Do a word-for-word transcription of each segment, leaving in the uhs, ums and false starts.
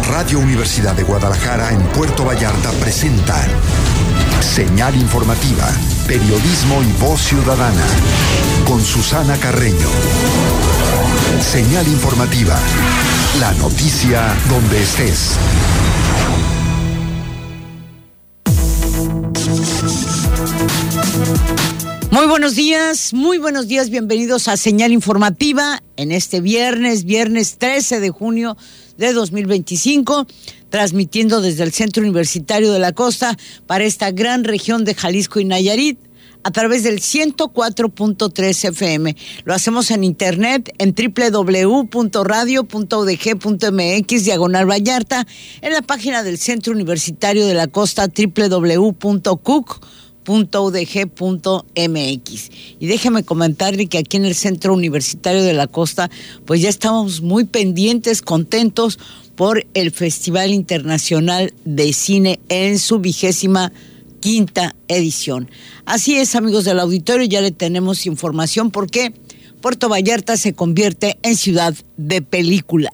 Radio Universidad de Guadalajara en Puerto Vallarta presenta Señal Informativa, periodismo y voz ciudadana, con Susana Carreño. Señal Informativa, la noticia donde estés. Muy buenos días, muy buenos días, bienvenidos a Señal Informativa en este viernes, viernes trece de junio de dos mil veinticinco, transmitiendo desde el Centro Universitario de la Costa para esta gran región de Jalisco y Nayarit a través del ciento cuatro punto tres F M. Lo hacemos en internet en doble u doble u doble u punto radio punto u d g punto m x diagonal Vallarta, en la página del Centro Universitario de la Costa doble u doble u doble u punto c u c punto u d g punto m x. Y déjeme comentarle que aquí en el Centro Universitario de la Costa pues ya estamos muy pendientes, contentos por el Festival Internacional de Cine en su vigésima quinta edición. Así es, amigos del auditorio, ya le tenemos información porque Puerto Vallarta se convierte en ciudad de película.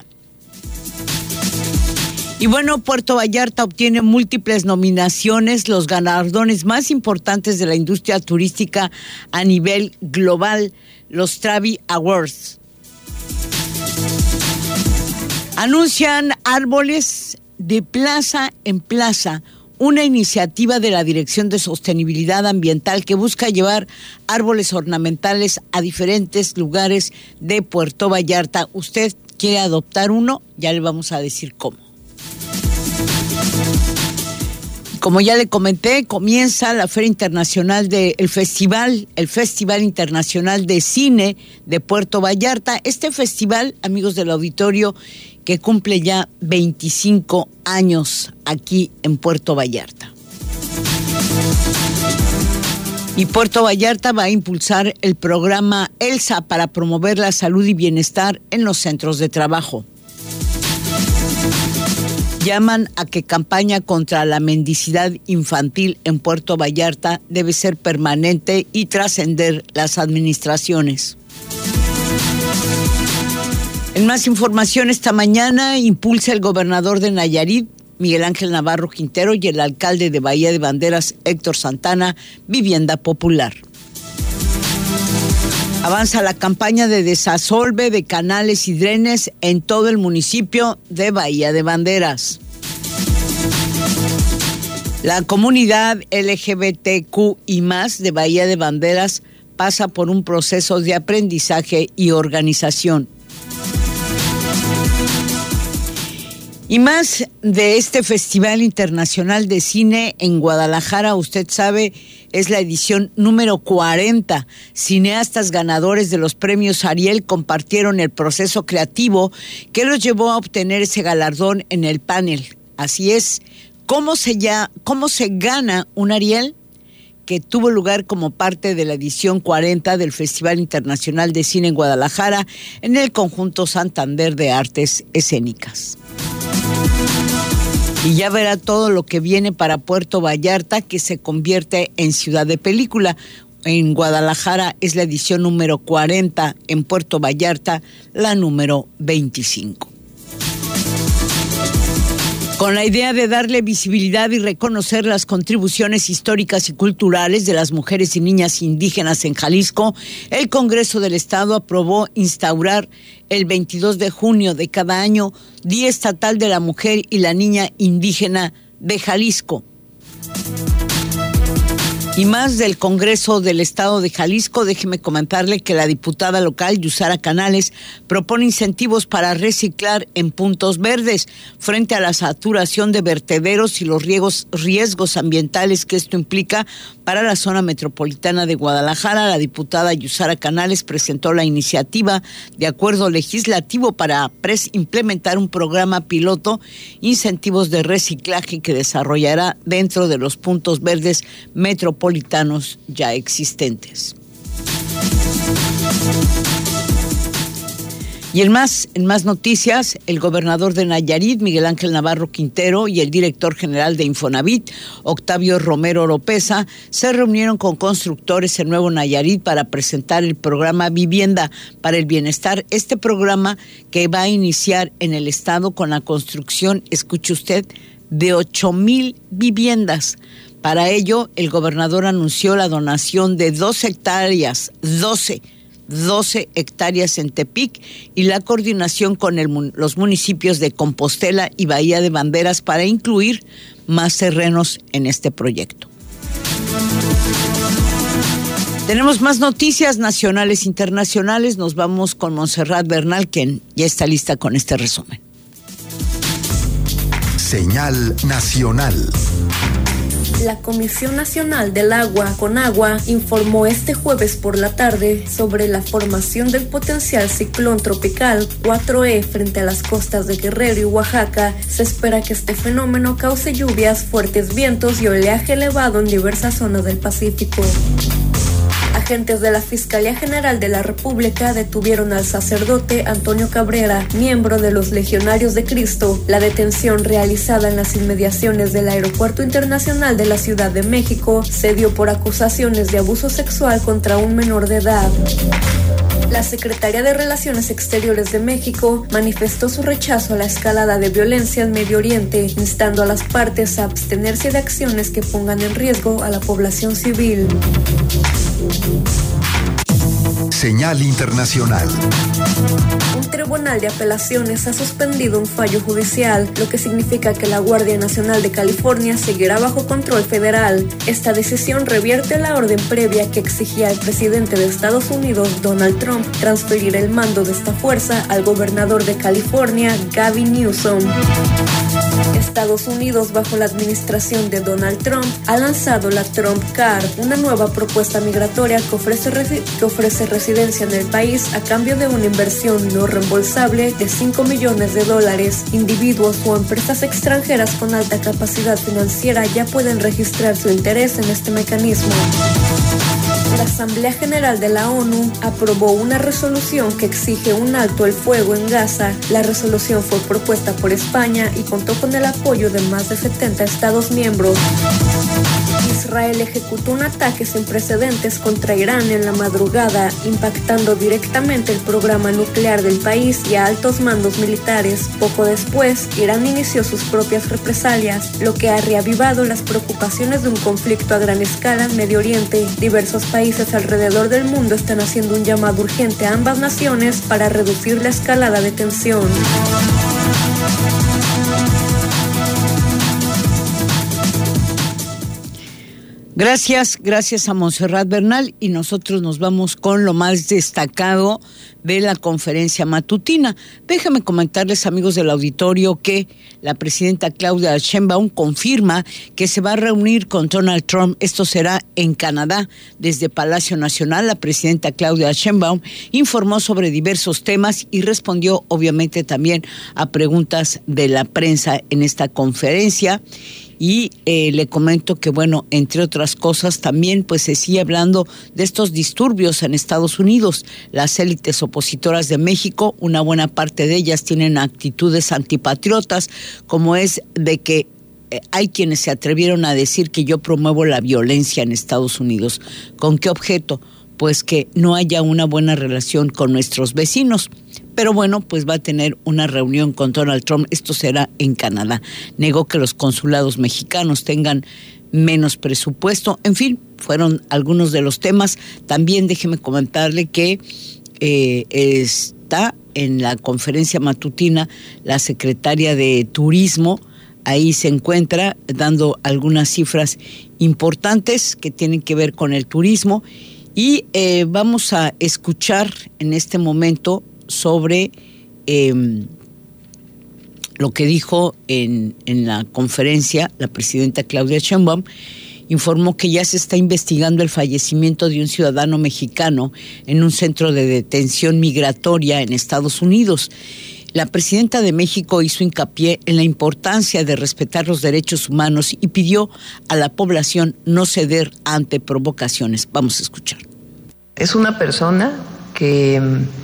Y bueno, Puerto Vallarta obtiene múltiples nominaciones, los galardones más importantes de la industria turística a nivel global, los Travi Awards. Anuncian árboles de plaza en plaza, una iniciativa de la Dirección de Sostenibilidad Ambiental que busca llevar árboles ornamentales a diferentes lugares de Puerto Vallarta. ¿Usted quiere adoptar uno? Ya le vamos a decir cómo. Como ya le comenté, comienza la Feria Internacional del de, Festival, el Festival Internacional de Cine de Puerto Vallarta. Este festival, amigos del auditorio, que cumple ya veinticinco años aquí en Puerto Vallarta. Y Puerto Vallarta va a impulsar el programa ELSA para promover la salud y bienestar en los centros de trabajo. Llaman a que campaña contra la mendicidad infantil en Puerto Vallarta debe ser permanente y trascender las administraciones. En más información, esta mañana impulsa el gobernador de Nayarit, Miguel Ángel Navarro Quintero, y el alcalde de Bahía de Banderas, Héctor Santana, vivienda popular. Avanza la campaña de desasolve de canales y drenes en todo el municipio de Bahía de Banderas. La comunidad L G B T Q y más de Bahía de Banderas pasa por un proceso de aprendizaje y organización. Y más de este Festival Internacional de Cine en Guadalajara, usted sabe, es la edición número cuarenta. Cineastas ganadores de los premios Ariel compartieron el proceso creativo que los llevó a obtener ese galardón en el panel. Así es, ¿cómo se, ya, cómo se gana un Ariel? Que tuvo lugar como parte de la edición cuarenta del Festival Internacional de Cine en Guadalajara en el Conjunto Santander de Artes Escénicas. Y ya verá todo lo que viene para Puerto Vallarta, que se convierte en ciudad de película. En Guadalajara es la edición número cuarenta, en Puerto Vallarta la número veinticinco. Con la idea de darle visibilidad y reconocer las contribuciones históricas y culturales de las mujeres y niñas indígenas en Jalisco, el Congreso del Estado aprobó instaurar el veintidós de junio de cada año Día Estatal de la Mujer y la Niña Indígena de Jalisco. Y más del Congreso del Estado de Jalisco, déjeme comentarle que la diputada local, Yusara Canales, propone incentivos para reciclar en puntos verdes frente a la saturación de vertederos y los riesgos, riesgos ambientales que esto implica para la zona metropolitana de Guadalajara. La diputada Yusara Canales presentó la iniciativa de acuerdo legislativo para pres- implementar un programa piloto, incentivos de reciclaje que desarrollará dentro de los puntos verdes metropolitanos ya existentes. Y en más, en más noticias, el gobernador de Nayarit, Miguel Ángel Navarro Quintero, y el director general de Infonavit, Octavio Romero Oropesa, se reunieron con constructores en Nuevo Nayarit para presentar el programa Vivienda para el Bienestar. Este programa que va a iniciar en el estado con la construcción, escuche usted, de ocho mil viviendas. Para ello, el gobernador anunció la donación de dos hectáreas, doce doce hectáreas en Tepic y la coordinación con el, los municipios de Compostela y Bahía de Banderas para incluir más terrenos en este proyecto. Tenemos más noticias nacionales e internacionales. Nos vamos con Montserrat Bernal, quien ya está lista con este resumen. Señal nacional. La Comisión Nacional del Agua, CONAGUA, informó este jueves por la tarde sobre la formación del potencial ciclón tropical cuatro E frente a las costas de Guerrero y Oaxaca. Se espera que este fenómeno cause lluvias, fuertes vientos y oleaje elevado en diversas zonas del Pacífico. Agentes de la Fiscalía General de la República detuvieron al sacerdote Antonio Cabrera, miembro de los Legionarios de Cristo. La detención, realizada en las inmediaciones del Aeropuerto Internacional de la Ciudad de México, se dio por acusaciones de abuso sexual contra un menor de edad. La Secretaría de Relaciones Exteriores de México manifestó su rechazo a la escalada de violencia en Medio Oriente, instando a las partes a abstenerse de acciones que pongan en riesgo a la población civil. Señal internacional. Un tribunal de apelaciones ha suspendido un fallo judicial, lo que significa que la Guardia Nacional de California seguirá bajo control federal. Esta decisión revierte la orden previa que exigía al presidente de Estados Unidos, Donald Trump, transferir el mando de esta fuerza al gobernador de California, Gavin Newsom. Estados Unidos, bajo la administración de Donald Trump, ha lanzado la Trump Card, una nueva propuesta migratoria que ofrece, resi- que ofrece residencia en el país a cambio de una inversión no reembolsable de cinco millones de dólares. Individuos o empresas extranjeras con alta capacidad financiera ya pueden registrar su interés en este mecanismo. La Asamblea General de la ONU aprobó una resolución que exige un alto el fuego en Gaza. La resolución fue propuesta por España y contó con el apoyo de más de setenta Estados miembros. Israel ejecutó un ataque sin precedentes contra Irán en la madrugada, impactando directamente el programa nuclear del país y a altos mandos militares. Poco después, Irán inició sus propias represalias, lo que ha reavivado las preocupaciones de un conflicto a gran escala en Medio Oriente. Diversos países alrededor del mundo están haciendo un llamado urgente a ambas naciones para reducir la escalada de tensión. Gracias, gracias a Montserrat Bernal, y nosotros nos vamos con lo más destacado de la conferencia matutina. Déjame comentarles, amigos del auditorio, que la presidenta Claudia Sheinbaum confirma que se va a reunir con Donald Trump. Esto será en Canadá. Desde Palacio Nacional, la presidenta Claudia Sheinbaum informó sobre diversos temas y respondió obviamente también a preguntas de la prensa en esta conferencia. Y eh, le comento que, bueno, entre otras cosas, también pues se sigue hablando de estos disturbios en Estados Unidos. Las élites opositoras de México, una buena parte de ellas tienen actitudes antipatriotas, como es de que eh, hay quienes se atrevieron a decir que yo promuevo la violencia en Estados Unidos. ¿Con qué objeto? Pues que no haya una buena relación con nuestros vecinos. Pero bueno, pues va a tener una reunión con Donald Trump. Esto será en Canadá. Negó que los consulados mexicanos tengan menos presupuesto. En fin, fueron algunos de los temas. También déjeme comentarle que eh, está en la conferencia matutina la secretaria de Turismo. Ahí se encuentra dando algunas cifras importantes que tienen que ver con el turismo. Y eh, vamos a escuchar en este momento sobre eh, lo que dijo en, en la conferencia la presidenta Claudia Sheinbaum. Informó que ya se está investigando el fallecimiento de un ciudadano mexicano en un centro de detención migratoria en Estados Unidos. La presidenta de México hizo hincapié en la importancia de respetar los derechos humanos y pidió a la población no ceder ante provocaciones. Vamos a escuchar. Es una persona que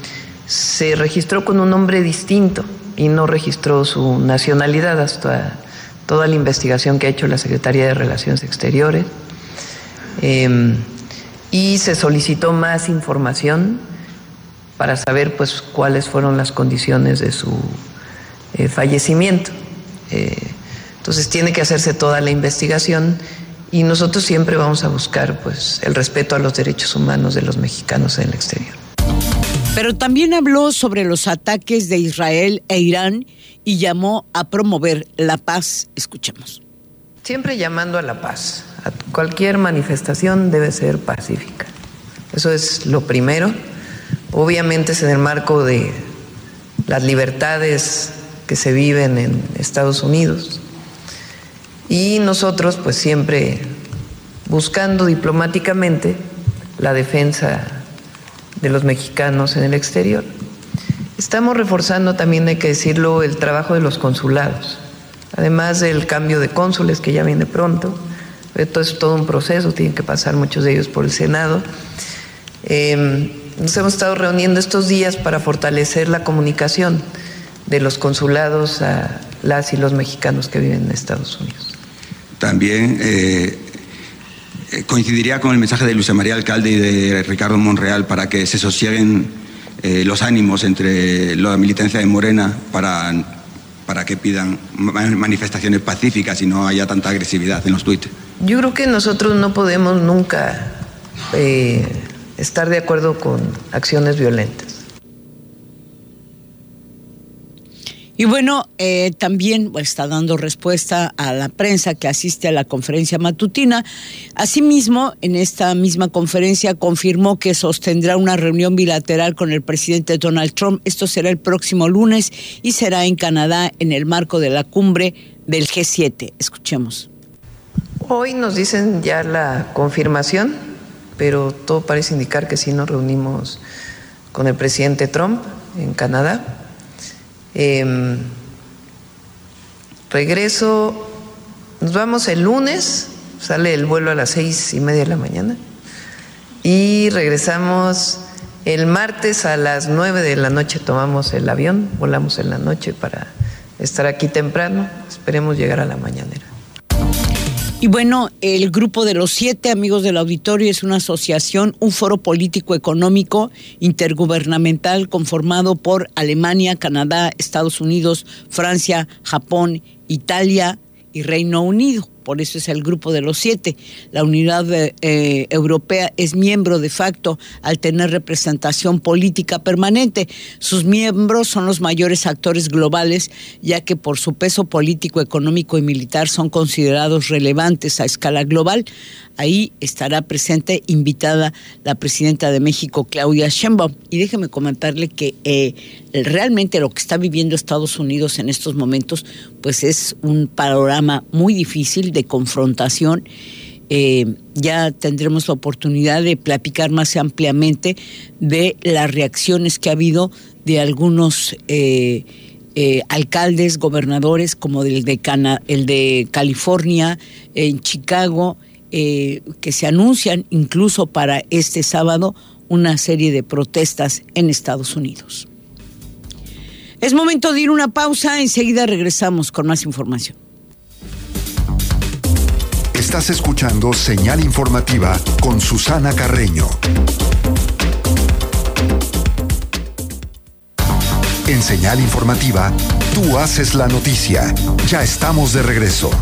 se registró con un nombre distinto y no registró su nacionalidad hasta toda la investigación que ha hecho la Secretaría de Relaciones Exteriores. Eh, y se solicitó más información para saber pues cuáles fueron las condiciones de su eh, fallecimiento. Eh, entonces tiene que hacerse toda la investigación y nosotros siempre vamos a buscar pues el respeto a los derechos humanos de los mexicanos en el exterior. Pero también habló sobre los ataques de Israel e Irán y llamó a promover la paz. Escuchemos. Siempre llamando a la paz. A cualquier manifestación debe ser pacífica. Eso es lo primero. Obviamente es en el marco de las libertades que se viven en Estados Unidos. Y nosotros pues siempre buscando diplomáticamente la defensa de los mexicanos en el exterior. Estamos reforzando también, hay que decirlo, el trabajo de los consulados, además del cambio de cónsules que ya viene pronto. Esto es todo un proceso, tienen que pasar muchos de ellos por el Senado. Eh, nos hemos estado reuniendo estos días para fortalecer la comunicación de los consulados a las y los mexicanos que viven en Estados Unidos. También eh, coincidiría con el mensaje de Luisa María Alcalde y de Ricardo Monreal para que se sosieguen eh, los ánimos entre la militancia de Morena para, para que pidan manifestaciones pacíficas y no haya tanta agresividad en los tuits. Yo creo que nosotros no podemos nunca eh, estar de acuerdo con acciones violentas. Y bueno, eh, también está dando respuesta a la prensa que asiste a la conferencia matutina. Asimismo, en esta misma conferencia confirmó que sostendrá una reunión bilateral con el presidente Donald Trump. Esto será el próximo lunes y será en Canadá en el marco de la cumbre del G siete. Escuchemos. Hoy nos dicen ya la confirmación, pero todo parece indicar que sí nos reunimos con el presidente Trump en Canadá. Eh, regreso, nos vamos el lunes, sale el vuelo a las seis y media de la mañana y regresamos el martes a las nueve de la noche, tomamos el avión, volamos en la noche para estar aquí temprano, esperemos llegar a la mañanera. Y bueno, el Grupo de los Siete, amigos del auditorio, es una asociación, un foro político económico intergubernamental conformado por Alemania, Canadá, Estados Unidos, Francia, Japón, Italia y Reino Unido. Por eso es el Grupo de los Siete. La Unidad eh, Europea es miembro de facto al tener representación política permanente. Sus miembros son los mayores actores globales, ya que por su peso político, económico y militar son considerados relevantes a escala global. Ahí estará presente, invitada, la presidenta de México, Claudia Sheinbaum. Y déjeme comentarle que eh, realmente lo que está viviendo Estados Unidos en estos momentos, pues es un panorama muy difícil de confrontación. Eh, ya tendremos la oportunidad de platicar más ampliamente de las reacciones que ha habido de algunos eh, eh, alcaldes, gobernadores, como el de, Cana, el de California, en Chicago, eh, que se anuncian incluso para este sábado una serie de protestas en Estados Unidos. Es momento de ir a una pausa, enseguida regresamos con más información. Estás escuchando Señal Informativa con Susana Carreño. En Señal Informativa, tú haces la noticia. Ya estamos de regreso.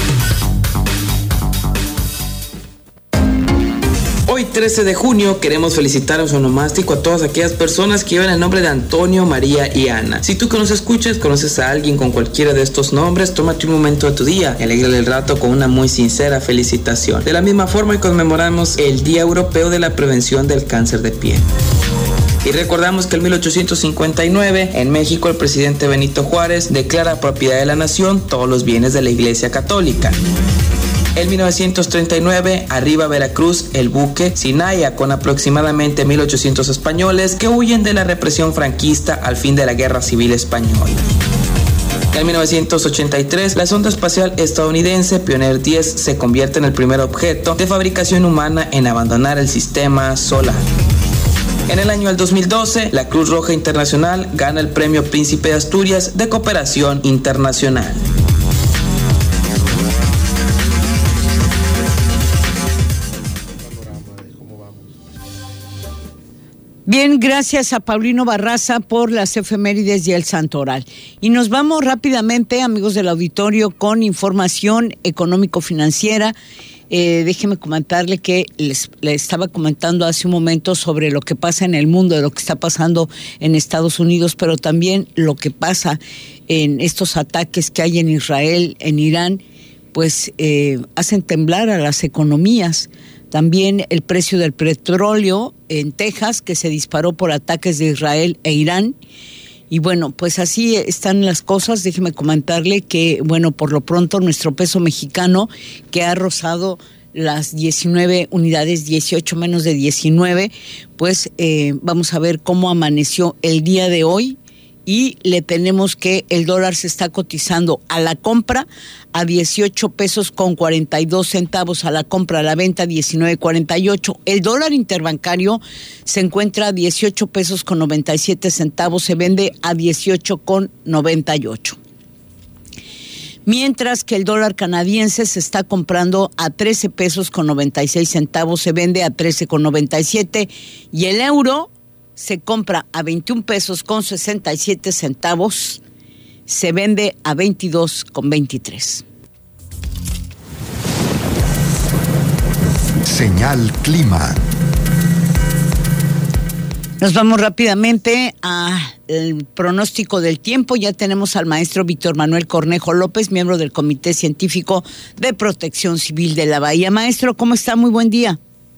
Hoy, trece de junio, queremos felicitar a su onomástico a todas aquellas personas que llevan el nombre de Antonio, María y Ana. Si tú que nos escuchas conoces a alguien con cualquiera de estos nombres, tómate un momento de tu día y alégrale el rato con una muy sincera felicitación. De la misma forma, conmemoramos el Día Europeo de la Prevención del Cáncer de Piel. Y recordamos que en mil ochocientos cincuenta y nueve, en México, el presidente Benito Juárez declara propiedad de la nación todos los bienes de la Iglesia Católica. En mil novecientos treinta y nueve, arriba Veracruz el buque Sinaya con aproximadamente mil ochocientos españoles que huyen de la represión franquista al fin de la Guerra Civil Española. En mil novecientos ochenta y tres, la sonda espacial estadounidense Pioneer diez se convierte en el primer objeto de fabricación humana en abandonar el sistema solar. En el año del dos mil doce, la Cruz Roja Internacional gana el Premio Príncipe de Asturias de Cooperación Internacional. Bien, gracias a Paulino Barraza por las efemérides y el santoral. Y nos vamos rápidamente, amigos del auditorio, con información económico-financiera. Eh, déjeme comentarle que les, les estaba comentando hace un momento sobre lo que pasa en el mundo, de lo que está pasando en Estados Unidos, pero también lo que pasa en estos ataques que hay en Israel, en Irán, pues eh, hacen temblar a las economías. También el precio del petróleo en Texas, que se disparó por ataques de Israel e Irán. Y bueno, pues así están las cosas. Déjeme comentarle que, bueno, por lo pronto nuestro peso mexicano, que ha rozado las diecinueve unidades, dieciocho menos de diecinueve, pues eh, vamos a ver cómo amaneció el día de hoy. Y le tenemos que el dólar se está cotizando a la compra a dieciocho pesos con cuarenta y dos centavos, a la compra, a la venta diecinueve cuarenta y ocho. El dólar interbancario se encuentra a dieciocho pesos con noventa y siete centavos, se vende a dieciocho con noventa y ocho. Mientras que el dólar canadiense se está comprando a trece pesos con noventa y seis centavos, se vende a trece con noventa y siete, y el euro se compra a veintiún pesos con sesenta y siete centavos, se vende a veintidós con veintitrés. Señal Clima. Nos vamos rápidamente al pronóstico del tiempo. Ya tenemos al maestro Víctor Manuel Cornejo López, miembro del Comité Científico de Protección Civil de la Bahía. Maestro, ¿cómo está? Muy buen día.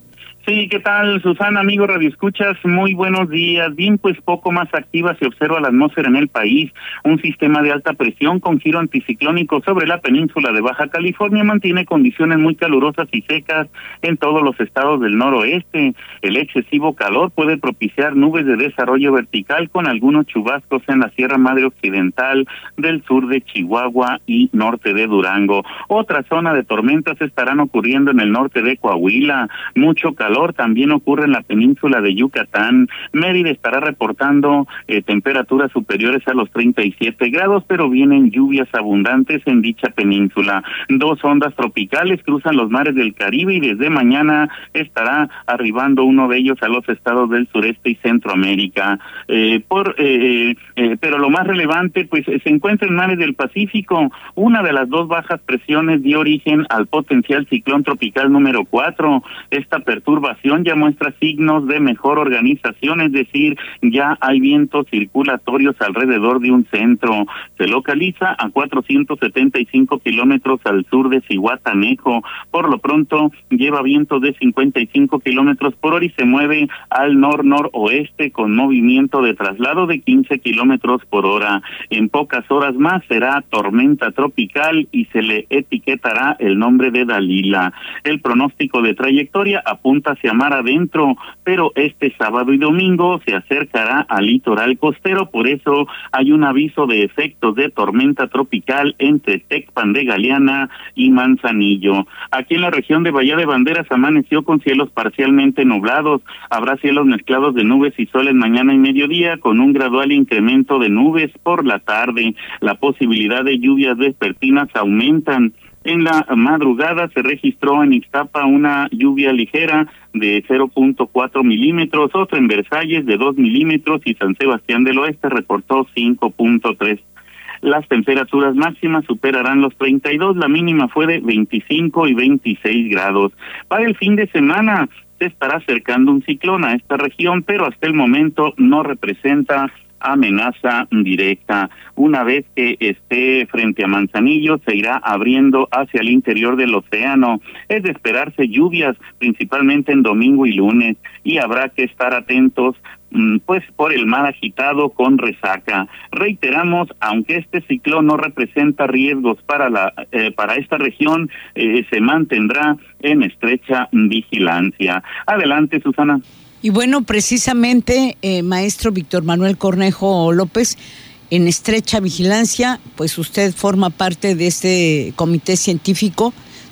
Sí, ¿qué tal, Susana, amigo Radio Escuchas? Muy buenos días. Bien, pues poco más activa se observa la atmósfera en el país. Un sistema de alta presión con giro anticiclónico sobre la península de Baja California mantiene condiciones muy calurosas y secas en todos los estados del noroeste. El excesivo calor puede propiciar nubes de desarrollo vertical con algunos chubascos en la Sierra Madre Occidental, del sur de Chihuahua y norte de Durango. Otra zona de tormentas estarán ocurriendo en el norte de Coahuila. Mucho calor también ocurre en la península de Yucatán. Mérida estará reportando eh, temperaturas superiores a los treinta y siete grados, pero vienen lluvias abundantes en dicha península. Dos ondas tropicales cruzan los mares del Caribe y desde mañana estará arribando uno de ellos a los estados del sureste y Centroamérica. Eh, por, eh, eh, pero lo más relevante, pues se encuentra en mares del Pacífico. Una de las dos bajas presiones dio origen al potencial ciclón tropical número cuatro. Esta perturbación ya muestra signos de mejor organización, es decir, ya hay vientos circulatorios alrededor de un centro. Se localiza a cuatrocientos setenta y cinco kilómetros al sur de Zihuatanejo. Por lo pronto lleva vientos de cincuenta y cinco kilómetros por hora y se mueve al nor-noroeste con movimiento de traslado de quince kilómetros por hora. En pocas horas más será tormenta tropical y se le etiquetará el nombre de Dalila. El pronóstico de trayectoria apunta hacia mar adentro, pero este sábado y domingo se acercará al litoral costero, por eso hay un aviso de efectos de tormenta tropical entre Tecpan de Galeana y Manzanillo. Aquí en la región de Bahía de Banderas amaneció con cielos parcialmente nublados, habrá cielos mezclados de nubes y sol en mañana y mediodía, con un gradual incremento de nubes por la tarde. La posibilidad de lluvias vespertinas aumentan. En la madrugada se registró en Ixtapa una lluvia ligera de cero punto cuatro milímetros, otra en Versalles de dos milímetros y San Sebastián del Oeste reportó cinco punto tres. Las temperaturas máximas superarán los treinta y dos, la mínima fue de veinticinco y veintiséis grados. Para el fin de semana se estará acercando un ciclón a esta región, pero hasta el momento no representa amenaza directa. Una vez que esté frente a Manzanillo, se irá abriendo hacia el interior del océano. Es de esperarse lluvias, principalmente en domingo y lunes, y habrá que estar atentos pues por el mar agitado con resaca. Reiteramos, aunque este ciclón no representa riesgos para la eh, para esta región, eh, se mantendrá en estrecha vigilancia. Adelante, Susana. Y bueno, precisamente, eh, maestro Víctor Manuel Cornejo López, en estrecha vigilancia, pues usted forma parte de este comité científico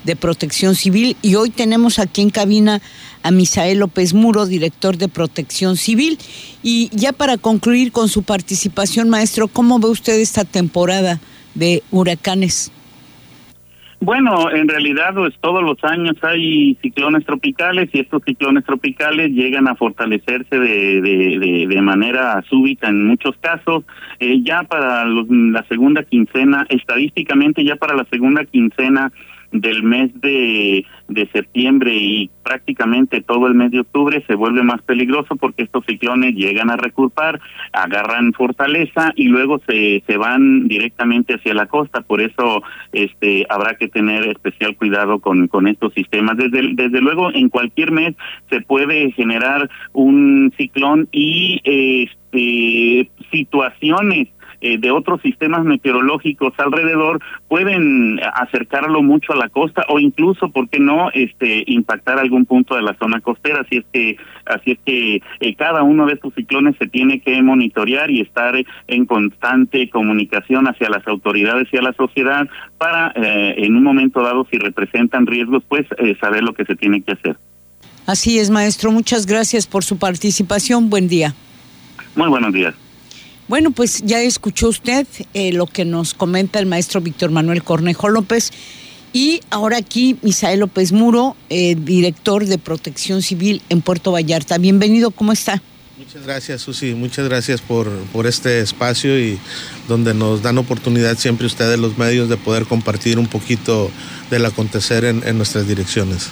de Protección Civil, y hoy tenemos aquí en cabina a Misael López Muro, director de Protección Civil. Y ya para concluir con su participación, maestro, ¿cómo ve usted esta temporada de huracanes? Bueno, en realidad pues, todos los años hay ciclones tropicales y estos ciclones tropicales llegan a fortalecerse de, de, de, de manera súbita en muchos casos. Eh, ya para los, la segunda quincena, estadísticamente ya para la segunda quincena del mes de, de septiembre y prácticamente todo el mes de octubre se vuelve más peligroso porque estos ciclones llegan a recurpar, agarran fortaleza y luego se, se van directamente hacia la costa. Por eso este habrá que tener especial cuidado con, con estos sistemas. Desde, desde luego en cualquier mes se puede generar un ciclón y este situaciones Eh, de otros sistemas meteorológicos alrededor pueden acercarlo mucho a la costa o incluso, ¿por qué no?, este impactar algún punto de la zona costera. Así es que así es que eh, cada uno de estos ciclones se tiene que monitorear y estar en constante comunicación hacia las autoridades y a la sociedad para, eh, en un momento dado, si representan riesgos, pues eh, saber lo que se tiene que hacer. Así es, maestro. Muchas gracias por su participación. Buen día. Muy buenos días. Bueno, pues ya escuchó usted eh, lo que nos comenta el maestro Víctor Manuel Cornejo López, y ahora aquí Misael López Muro, eh, director de Protección Civil en Puerto Vallarta. Bienvenido, ¿cómo está? Muchas gracias, Susi, muchas gracias por, por este espacio y donde nos dan oportunidad siempre ustedes los medios de poder compartir un poquito del acontecer en, en nuestras direcciones.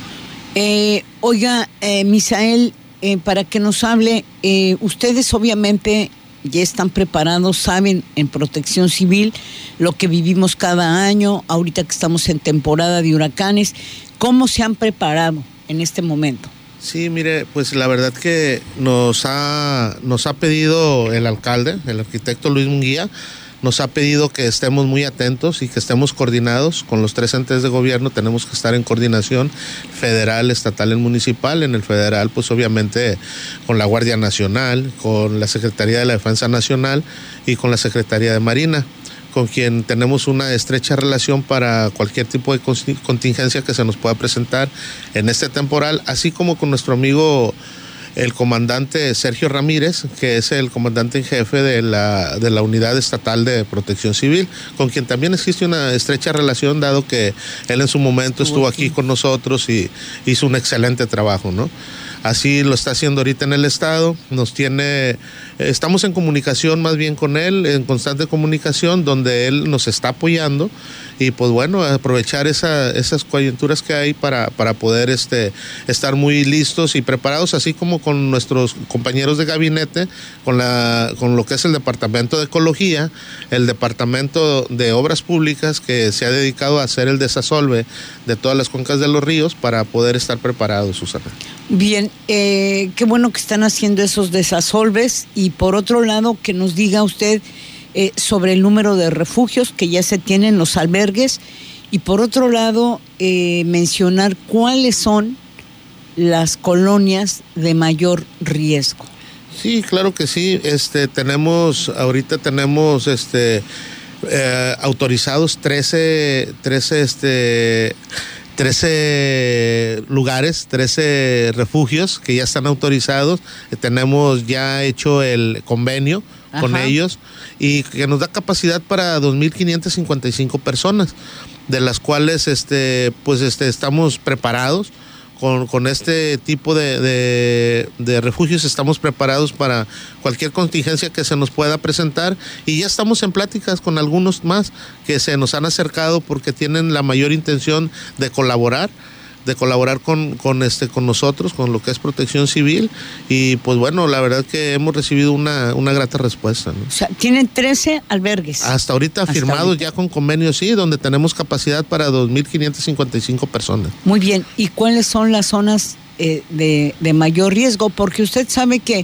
Eh, oiga, eh, Misael, eh, para que nos hable, eh, ustedes obviamente ya están preparados, saben en Protección Civil lo que vivimos cada año, ahorita que estamos en temporada de huracanes. ¿Cómo se han preparado en este momento? Sí, mire, pues la verdad que nos ha, nos ha pedido el alcalde, el arquitecto Luis Munguía, nos ha pedido que estemos muy atentos y que estemos coordinados con los tres entes de gobierno. Tenemos que estar en coordinación federal, estatal y municipal. En el federal, pues obviamente con la Guardia Nacional, con la Secretaría de la Defensa Nacional y con la Secretaría de Marina, con quien tenemos una estrecha relación para cualquier tipo de contingencia que se nos pueda presentar en este temporal, así como con nuestro amigo el comandante Sergio Ramírez, que es el comandante en jefe de la, de la Unidad Estatal de Protección Civil, con quien también existe una estrecha relación, dado que él en su momento estuvo aquí con nosotros y hizo un excelente trabajo, ¿no? Así lo está haciendo ahorita en el estado, nos tiene, estamos en comunicación más bien con él, en constante comunicación, donde él nos está apoyando y pues bueno, aprovechar esa, esas coyunturas que hay para, para poder este, estar muy listos y preparados, así como con nuestros compañeros de gabinete, con, la, con lo que es el Departamento de Ecología, el Departamento de Obras Públicas, que se ha dedicado a hacer el desasolve de todas las cuencas de los ríos para poder estar preparados, Susana. Bien, eh, qué bueno que están haciendo esos desasolves, y por otro lado que nos diga usted eh, sobre el número de refugios que ya se tienen, los albergues, y por otro lado eh, mencionar cuáles son las colonias de mayor riesgo. Sí, claro que sí. Este, tenemos, ahorita tenemos este eh, autorizados trece, trece este trece lugares, trece refugios que ya están autorizados. Tenemos ya hecho el convenio Ajá. con ellos, y que nos da capacidad para dos mil quinientas cincuenta y cinco personas, de las cuales este pues este estamos preparados con, con este tipo de, de, de refugios. Estamos preparados para cualquier contingencia que se nos pueda presentar, y ya estamos en pláticas con algunos más que se nos han acercado porque tienen la mayor intención de colaborar, de colaborar con, con, este, con nosotros, con lo que es Protección Civil, y pues bueno, la verdad que hemos recibido una, una grata respuesta, ¿no? O sea, tienen trece albergues. Hasta ahorita Hasta firmados ahorita. ya con convenios, sí, donde tenemos capacidad para dos mil quinientas cincuenta y cinco personas. Muy bien, ¿y cuáles son las zonas eh, de, de mayor riesgo? Porque usted sabe que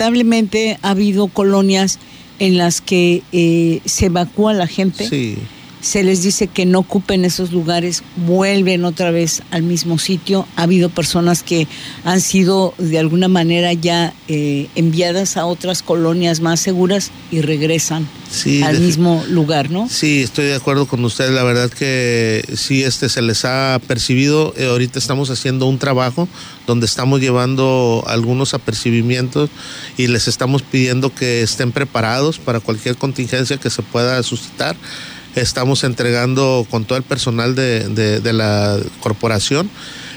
lamentablemente ha habido colonias en las que eh, se evacúa la gente. Sí. se les dice que no ocupen esos lugares, vuelven otra vez al mismo sitio. Ha habido personas que han sido de alguna manera ya eh, enviadas a otras colonias más seguras y regresan sí, al mismo lugar, ¿no? Sí, estoy de acuerdo con usted. La verdad que sí, este se les ha percibido. Eh, ahorita estamos haciendo un trabajo donde estamos llevando algunos apercibimientos y les estamos pidiendo que estén preparados para cualquier contingencia que se pueda suscitar. Estamos entregando con todo el personal de, de, de la corporación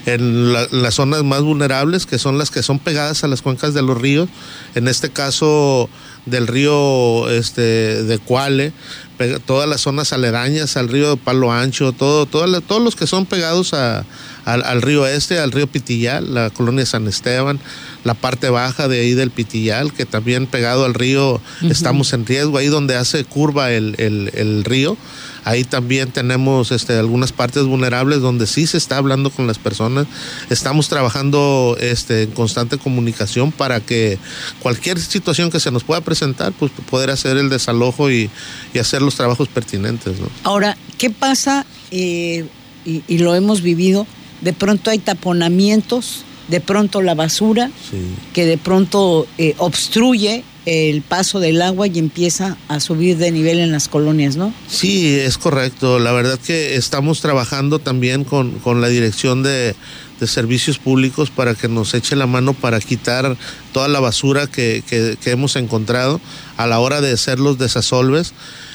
en la, las zonas más vulnerables, que son las que son pegadas a las cuencas de los ríos, en este caso del río este, de Cuale, todas las zonas aledañas al río de Palo Ancho, todo, todo, todos los que son pegados a, al, al río este, al río Pitillal, la colonia San Esteban, la parte baja de ahí del Pitillal, que también pegado al río uh-huh. estamos en riesgo, ahí donde hace curva el, el, el río, ahí también tenemos este, algunas partes vulnerables donde sí se está hablando con las personas, estamos trabajando este, en constante comunicación para que cualquier situación que se nos pueda presentar, pues poder hacer el desalojo y, y hacer los trabajos pertinentes, ¿no? Ahora, ¿qué pasa? Eh, y, y lo hemos vivido, de pronto hay taponamientos, de pronto la basura, sí. que de pronto eh, obstruye el paso del agua y empieza a subir de nivel en las colonias, ¿no? Sí, es correcto. La verdad que estamos trabajando también con, con la dirección de, de servicios públicos para que nos eche la mano para quitar toda la basura que, que, que hemos encontrado a la hora de hacer los desasolves.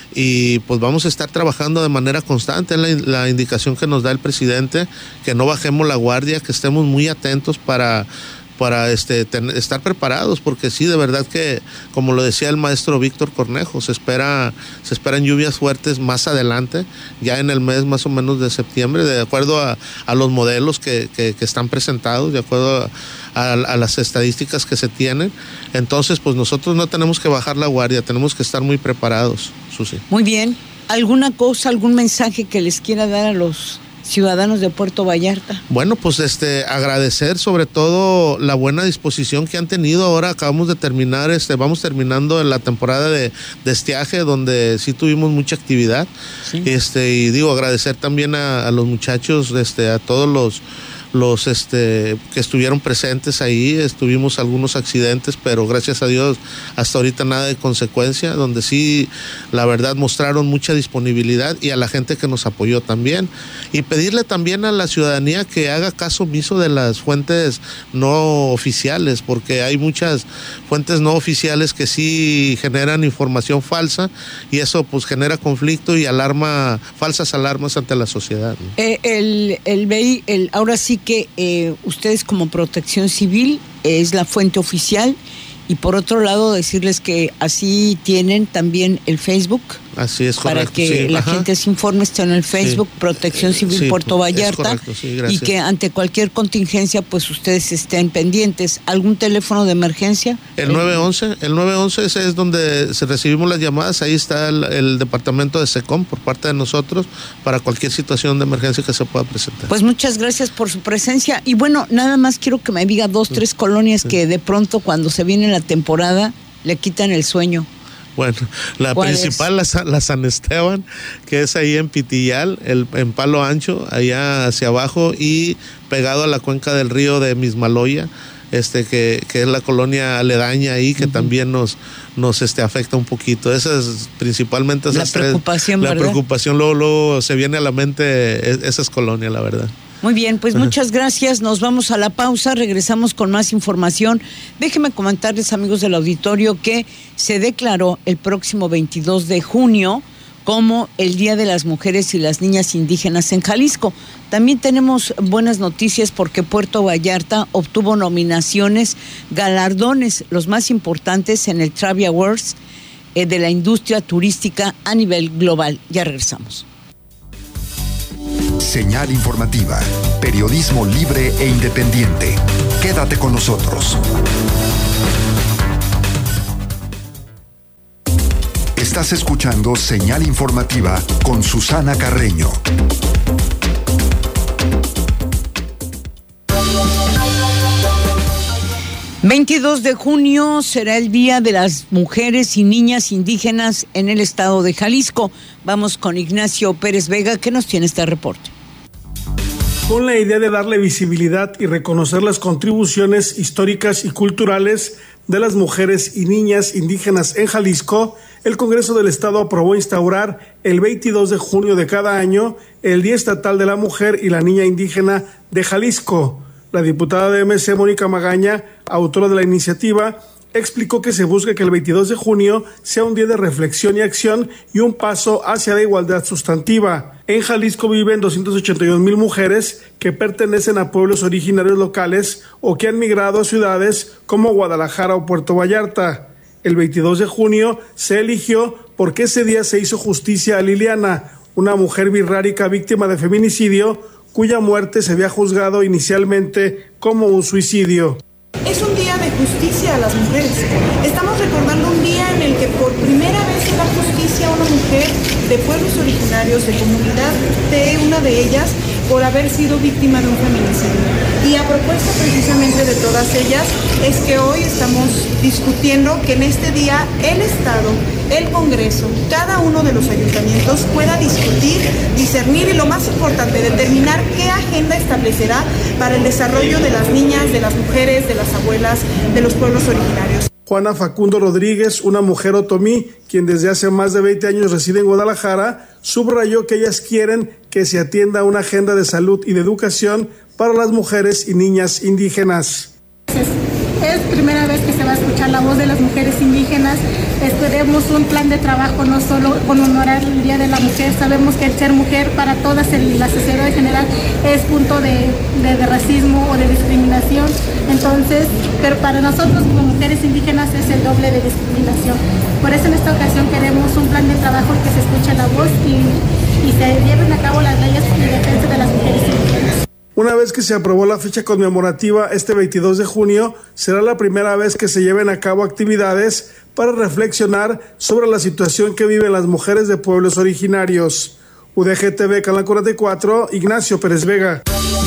Y pues vamos a estar trabajando de manera constante, en la, la indicación que nos da el presidente, que no bajemos la guardia, que estemos muy atentos para, para este, ten, estar preparados, porque sí, de verdad que, como lo decía el maestro Víctor Cornejo, se espera, se esperan lluvias fuertes más adelante, ya en el mes más o menos de septiembre, de acuerdo a, a los modelos que, que, que están presentados, de acuerdo a, a, a las estadísticas que se tienen. Entonces, pues nosotros no tenemos que bajar la guardia, tenemos que estar muy preparados. Susi. Muy bien. ¿Alguna cosa, algún mensaje que les quiera dar a los ciudadanos de Puerto Vallarta? Bueno, pues este agradecer sobre todo la buena disposición que han tenido. Ahora acabamos de terminar, este, vamos terminando la temporada de, de estiaje, donde sí tuvimos mucha actividad. Sí. Este, y digo, agradecer también a, a los muchachos, este, a todos los los este que estuvieron presentes ahí. Estuvimos algunos accidentes, pero gracias a Dios hasta ahorita nada de consecuencia, donde sí la verdad mostraron mucha disponibilidad, y a la gente que nos apoyó también, y pedirle también a la ciudadanía que haga caso omiso de las fuentes no oficiales, porque hay muchas fuentes no oficiales que sí generan información falsa, y eso pues genera conflicto y alarma, falsas alarmas ante la sociedad, ¿no? eh, el, el, el, el ahora sí que eh, ustedes como Protección Civil es la fuente oficial, y por otro lado decirles que así tienen también el Facebook. Así es, correcto. Para que sí, la ajá. gente se informe, está en el Facebook, sí. Protección Civil sí, Puerto Vallarta. Correcto, sí, y que ante cualquier contingencia, pues ustedes estén pendientes. ¿Algún teléfono de emergencia? El nueve once, el nueve once ese es donde se recibimos las llamadas, ahí está el, el departamento de SECOM por parte de nosotros para cualquier situación de emergencia que se pueda presentar. Pues muchas gracias por su presencia, y bueno, nada más quiero que me diga dos, tres colonias sí. que de pronto cuando se viene la temporada le quitan el sueño. Bueno, la principal, la, la San Esteban, que es ahí en Pitillal, el, en Palo Ancho, allá hacia abajo, y pegado a la cuenca del río de Mismaloya, este, que, que es la colonia aledaña ahí, que uh-huh. también nos, nos este, afecta un poquito. Esa es principalmente esas la preocupación, tres, ¿verdad? La preocupación, luego, luego se viene a la mente esas colonias, la verdad. Muy bien, pues muchas gracias. Nos vamos a la pausa, regresamos con más información. Déjenme comentarles, amigos del auditorio, que se declaró el próximo veintidós de junio como el Día de las Mujeres y las Niñas Indígenas en Jalisco. También tenemos buenas noticias porque Puerto Vallarta obtuvo nominaciones, galardones, los más importantes en el Travel Awards eh, de la industria turística a nivel global. Ya regresamos. Señal informativa, periodismo libre e independiente. Quédate con nosotros. Estás escuchando Señal Informativa con Susana Carreño. veintidós de junio será el Día de las Mujeres y Niñas Indígenas en el estado de Jalisco. Vamos con Ignacio Pérez Vega, que nos tiene este reporte. Con la idea de darle visibilidad y reconocer las contribuciones históricas y culturales de las mujeres y niñas indígenas en Jalisco, el Congreso del Estado aprobó instaurar el veintidós de junio de cada año el Día Estatal de la Mujer y la Niña Indígena de Jalisco. La diputada de M C, Mónica Magaña, autora de la iniciativa, explicó que se busca que el veintidós de junio sea un día de reflexión y acción y un paso hacia la igualdad sustantiva. En Jalisco viven doscientas ochenta y un mil mujeres que pertenecen a pueblos originarios locales o que han migrado a ciudades como Guadalajara o Puerto Vallarta. El veintidós de junio se eligió porque ese día se hizo justicia a Liliana, una mujer birrárica víctima de feminicidio, cuya muerte se había juzgado inicialmente como un suicidio. Es un día de justicia a las mujeres. Estamos recordando un día en el que por primera vez se da justicia a una mujer de pueblos originarios, de comunidad de una de ellas, por haber sido víctima de un feminicidio. Y a propuesta precisamente de todas ellas es que hoy estamos discutiendo que en este día el Estado, el Congreso, cada uno de los ayuntamientos pueda discutir, discernir y lo más importante, determinar qué agenda establecerá para el desarrollo de las niñas, de las mujeres, de las abuelas, de los pueblos originarios. Juana Facundo Rodríguez, una mujer otomí, quien desde hace más de veinte años reside en Guadalajara, subrayó que ellas quieren que se atienda una agenda de salud y de educación para las mujeres y niñas indígenas. Es primera vez que se va a escuchar la voz de las mujeres indígenas. Esperemos un plan de trabajo no solo conmemorar el Día de la Mujer. Sabemos que el ser mujer para todas en la sociedad en general es punto de, de, de racismo o de discriminación. Entonces, pero para nosotros como mujeres indígenas es el doble de discriminación. Por eso en esta ocasión queremos un plan de trabajo que se escuche la voz y, y se lleven a cabo las leyes en defensa de las mujeres indígenas. Una vez que se aprobó la fecha conmemorativa este veintidós de junio, será la primera vez que se lleven a cabo actividades para reflexionar sobre la situación que viven las mujeres de pueblos originarios. U D G T V, Canal cuarenta y cuatro, Ignacio Pérez Vega.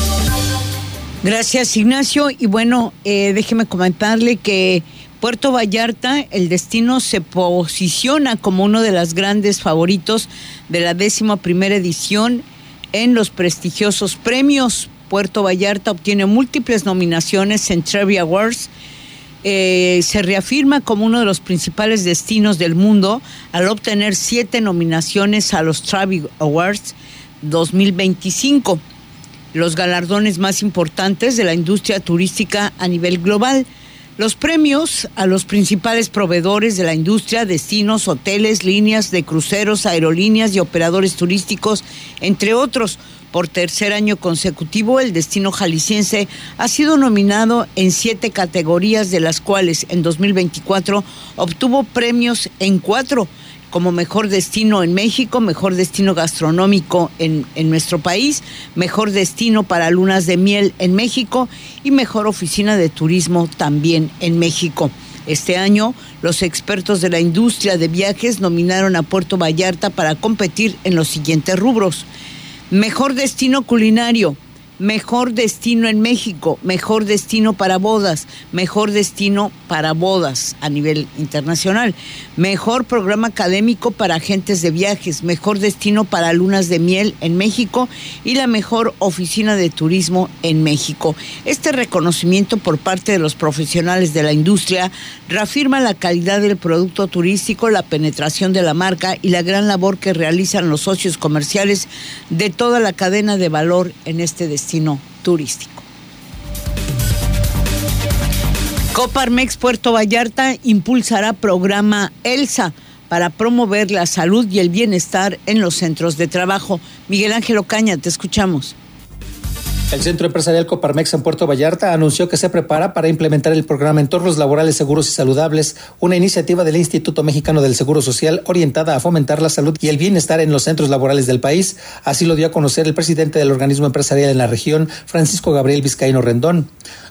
Gracias, Ignacio. Y bueno, eh, déjeme comentarle que Puerto Vallarta, el destino se posiciona como uno de los grandes favoritos de la décima primera edición en los prestigiosos premios. Puerto Vallarta obtiene múltiples nominaciones en Trevi Awards. Eh, se reafirma como uno de los principales destinos del mundo al obtener siete nominaciones a los Trevi Awards dos mil veinticinco, los galardones más importantes de la industria turística a nivel global. Los premios a los principales proveedores de la industria, destinos, hoteles, líneas de cruceros, aerolíneas y operadores turísticos, entre otros. Por tercer año consecutivo, el destino jalisciense ha sido nominado en siete categorías, de las cuales en dos mil veinticuatro obtuvo premios en cuatro, como mejor destino en México, mejor destino gastronómico en, en nuestro país, mejor destino para lunas de miel en México y mejor oficina de turismo también en México. Este año, los expertos de la industria de viajes nominaron a Puerto Vallarta para competir en los siguientes rubros: mejor destino culinario, mejor destino en México, mejor destino para bodas, mejor destino para bodas a nivel internacional, mejor programa académico para agentes de viajes, mejor destino para lunas de miel en México y la mejor oficina de turismo en México. Este reconocimiento por parte de los profesionales de la industria reafirma la calidad del producto turístico, la penetración de la marca y la gran labor que realizan los socios comerciales de toda la cadena de valor en este destino turístico. Coparmex Puerto Vallarta impulsará programa ELSA para promover la salud y el bienestar en los centros de trabajo. Miguel Ángel Ocaña, te escuchamos. El Centro Empresarial Coparmex en Puerto Vallarta anunció que se prepara para implementar el programa Entornos Laborales Seguros y Saludables, una iniciativa del Instituto Mexicano del Seguro Social orientada a fomentar la salud y el bienestar en los centros laborales del país. Así lo dio a conocer el presidente del organismo empresarial en la región, Francisco Gabriel Vizcaíno Rendón.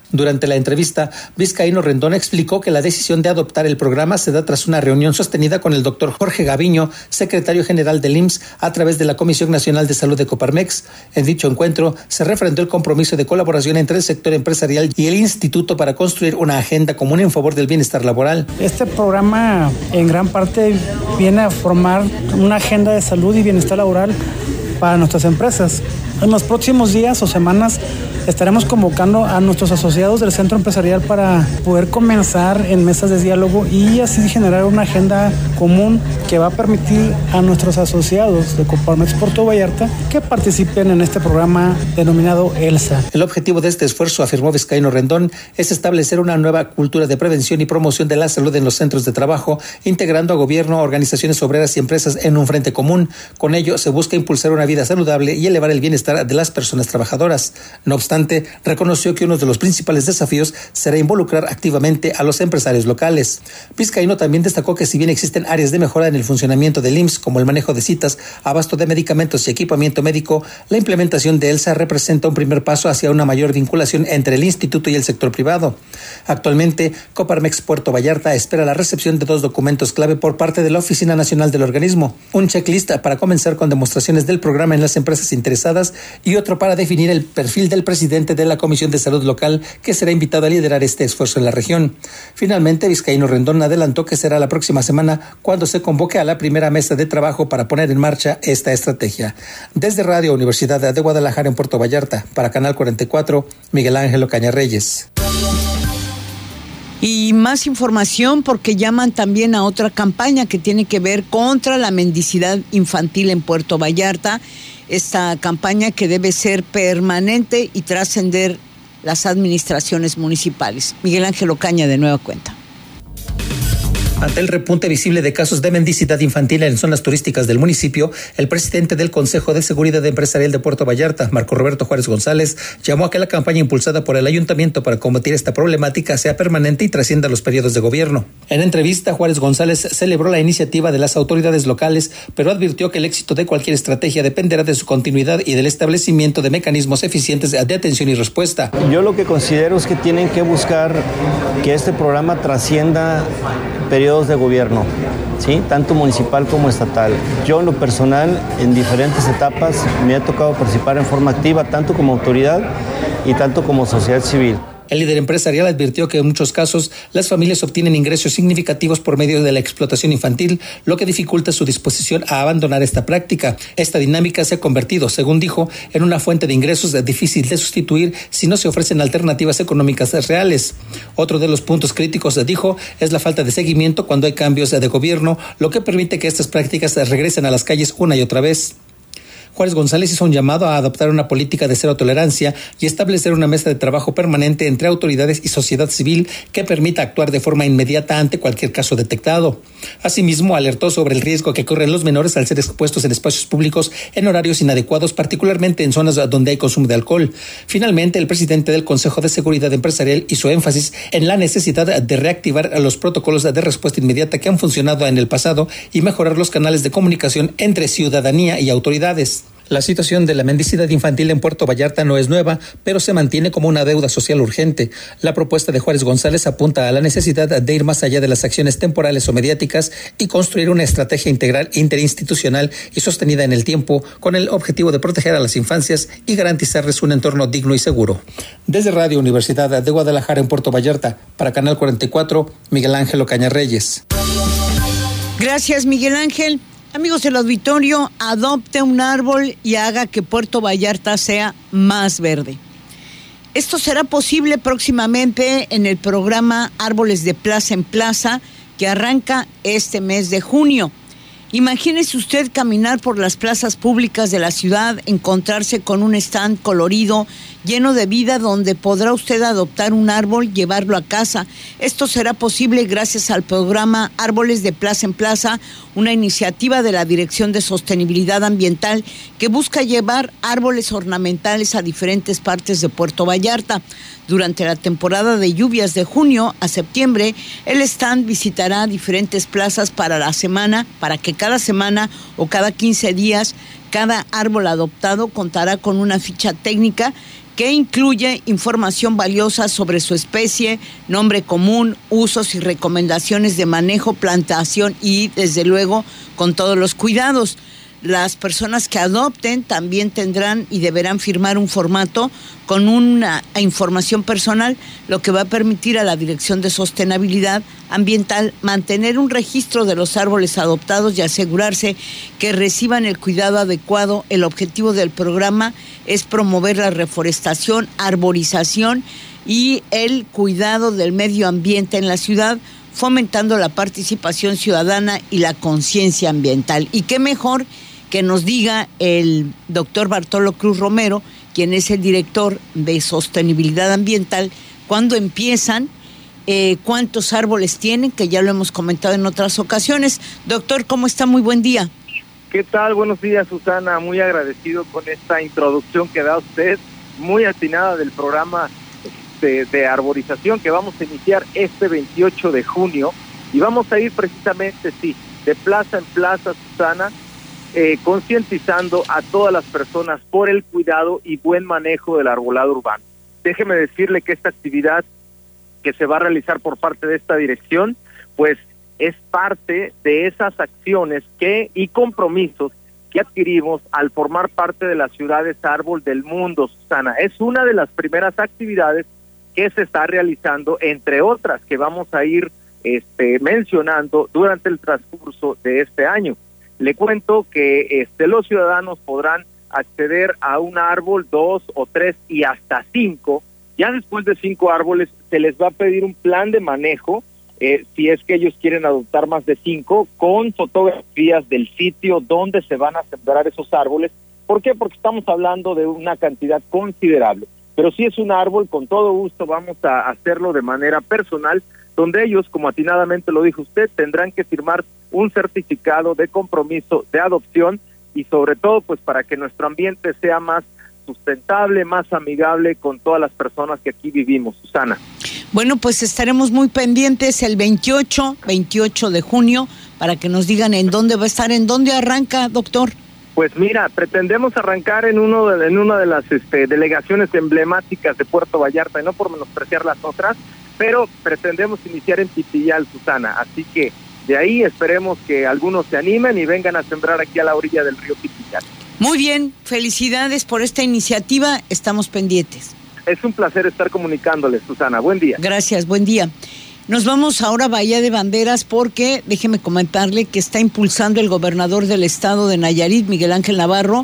Durante la entrevista, Vizcaíno Rendón explicó que la decisión de adoptar el programa se da tras una reunión sostenida con el doctor Jorge Gaviño, secretario general del I M S S, a través de la Comisión Nacional de Salud de Coparmex. En dicho encuentro, se refrendó el compromiso de colaboración entre el sector empresarial y el instituto para construir una agenda común en favor del bienestar laboral. Este programa en gran parte viene a formar una agenda de salud y bienestar laboral para nuestras empresas. En los próximos días o semanas estaremos convocando a nuestros asociados del centro empresarial para poder comenzar en mesas de diálogo y así generar una agenda común que va a permitir a nuestros asociados de Coparmex Puerto Vallarta que participen en este programa denominado ELSA. El objetivo de este esfuerzo, afirmó Vizcaíno Rendón, es establecer una nueva cultura de prevención y promoción de la salud en los centros de trabajo, integrando a gobierno, organizaciones obreras y empresas en un frente común. Con ello se busca impulsar una vida saludable y elevar el bienestar de las personas trabajadoras. No obstante, reconoció que uno de los principales desafíos será involucrar activamente a los empresarios locales. Vizcaíno también destacó que si bien existen áreas de mejora en el funcionamiento del I M S S, como el manejo de citas, abasto de medicamentos y equipamiento médico, la implementación de ELSA representa un primer paso hacia una mayor vinculación entre el instituto y el sector privado. Actualmente, Coparmex Puerto Vallarta espera la recepción de dos documentos clave por parte de la Oficina Nacional del organismo, un checklist para comenzar con demostraciones del programa en las empresas interesadas y otro para definir el perfil del presidente de la Comisión de Salud Local, que será invitado a liderar este esfuerzo en la región. Finalmente, Vizcaíno Rendón adelantó que será la próxima semana cuando se convoque a la primera mesa de trabajo para poner en marcha esta estrategia. Desde Radio Universidad de Guadalajara en Puerto Vallarta, para Canal cuarenta y cuatro, Miguel Ángel Ocaña Reyes. Y más información porque llaman también a otra campaña que tiene que ver contra la mendicidad infantil en Puerto Vallarta. Esta campaña que debe ser permanente y trascender las administraciones municipales. Miguel Ángel Ocaña, de nueva cuenta. Ante el repunte visible de casos de mendicidad infantil en zonas turísticas del municipio, el presidente del Consejo de Seguridad Empresarial de Puerto Vallarta, Marco Roberto Juárez González, llamó a que la campaña impulsada por el ayuntamiento para combatir esta problemática sea permanente y trascienda los periodos de gobierno. En entrevista, Juárez González celebró la iniciativa de las autoridades locales, pero advirtió que el éxito de cualquier estrategia dependerá de su continuidad y del establecimiento de mecanismos eficientes de atención y respuesta. Yo lo que considero es que tienen que buscar que este programa trascienda periodos de gobierno, ¿sí? Tanto municipal como estatal. Yo en lo personal, en diferentes etapas, me ha tocado participar en forma activa, tanto como autoridad y tanto como sociedad civil. El líder empresarial advirtió que en muchos casos las familias obtienen ingresos significativos por medio de la explotación infantil, lo que dificulta su disposición a abandonar esta práctica. Esta dinámica se ha convertido, según dijo, en una fuente de ingresos difícil de sustituir si no se ofrecen alternativas económicas reales. Otro de los puntos críticos, dijo, es la falta de seguimiento cuando hay cambios de gobierno, lo que permite que estas prácticas regresen a las calles una y otra vez. Juárez González hizo un llamado a adoptar una política de cero tolerancia y establecer una mesa de trabajo permanente entre autoridades y sociedad civil que permita actuar de forma inmediata ante cualquier caso detectado. Asimismo, alertó sobre el riesgo que corren los menores al ser expuestos en espacios públicos en horarios inadecuados, particularmente en zonas donde hay consumo de alcohol. Finalmente, el presidente del Consejo de Seguridad Empresarial hizo énfasis en la necesidad de reactivar los protocolos de respuesta inmediata que han funcionado en el pasado y mejorar los canales de comunicación entre ciudadanía y autoridades. La situación de la mendicidad infantil en Puerto Vallarta no es nueva, pero se mantiene como una deuda social urgente. La propuesta de Juárez González apunta a la necesidad de ir más allá de las acciones temporales o mediáticas y construir una estrategia integral interinstitucional y sostenida en el tiempo con el objetivo de proteger a las infancias y garantizarles un entorno digno y seguro. Desde Radio Universidad de Guadalajara en Puerto Vallarta, para Canal cuarenta y cuatro, Miguel Ángel Ocaña Reyes. Gracias, Miguel Ángel. Amigos del auditorio, adopte un árbol y haga que Puerto Vallarta sea más verde. Esto será posible próximamente en el programa Árboles de Plaza en Plaza, que arranca este mes de junio. Imagínese usted caminar por las plazas públicas de la ciudad, encontrarse con un stand colorido, lleno de vida, donde podrá usted adoptar un árbol, llevarlo a casa. Esto será posible gracias al programa Árboles de Plaza en Plaza, una iniciativa de la Dirección de Sostenibilidad Ambiental que busca llevar árboles ornamentales a diferentes partes de Puerto Vallarta. Durante la temporada de lluvias de junio a septiembre, el stand visitará diferentes plazas para la semana, para que cada semana o cada quince días cada árbol adoptado contará con una ficha técnica que incluye información valiosa sobre su especie, nombre común, usos y recomendaciones de manejo, plantación y, desde luego, con todos los cuidados. Las personas que adopten también tendrán y deberán firmar un formato con una información personal, lo que va a permitir a la Dirección de Sostenibilidad Ambiental mantener un registro de los árboles adoptados y asegurarse que reciban el cuidado adecuado. El objetivo del programa es promover la reforestación, arborización y el cuidado del medio ambiente en la ciudad, fomentando la participación ciudadana y la conciencia ambiental. Y qué mejor que nos diga el doctor Bartolo Cruz Romero, quien es el director de Sostenibilidad Ambiental, cuándo empiezan, eh, cuántos árboles tienen, que ya lo hemos comentado en otras ocasiones. Doctor, ¿cómo está? Muy buen día. ¿Qué tal? Buenos días, Susana. Muy agradecido con esta introducción que da usted, muy atinada del programa de, de arborización que vamos a iniciar este veintiocho de junio, y vamos a ir precisamente, sí, de plaza en plaza, Susana, Eh, concientizando a todas las personas por el cuidado y buen manejo del arbolado urbano. Déjeme decirle que esta actividad que se va a realizar por parte de esta dirección, pues es parte de esas acciones que y compromisos que adquirimos al formar parte de las ciudades árbol del mundo, Susana. Es una de las primeras actividades que se está realizando, entre otras que vamos a ir este, mencionando durante el transcurso de este año. Le cuento que este, los ciudadanos podrán acceder a un árbol, dos o tres y hasta cinco. Ya después de cinco árboles se les va a pedir un plan de manejo, eh, si es que ellos quieren adoptar más de cinco, con fotografías del sitio donde se van a sembrar esos árboles. ¿Por qué? Porque estamos hablando de una cantidad considerable. Pero si es un árbol, con todo gusto vamos a hacerlo de manera personal, donde ellos, como atinadamente lo dijo usted, tendrán que firmar un certificado de compromiso de adopción, y sobre todo pues para que nuestro ambiente sea más sustentable, más amigable con todas las personas que aquí vivimos, Susana. Bueno, pues estaremos muy pendientes el veintiocho, veintiocho de junio para que nos digan en dónde va a estar, en dónde arranca, doctor. Pues mira, pretendemos arrancar en uno de, en una de las este, delegaciones emblemáticas de Puerto Vallarta, y no por menospreciar las otras, pero pretendemos iniciar en Pitillal, Susana, así que de ahí esperemos que algunos se animen y vengan a sembrar aquí a la orilla del río Pitillal. Muy bien, felicidades por esta iniciativa, estamos pendientes. Es un placer estar comunicándoles, Susana, buen día. Gracias, buen día. Nos vamos ahora a Bahía de Banderas porque, déjeme comentarle que está impulsando el gobernador del estado de Nayarit, Miguel Ángel Navarro,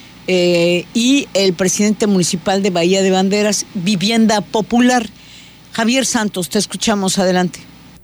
eh, y el presidente municipal de Bahía de Banderas, Vivienda Popular. Javier Santos, te escuchamos, adelante.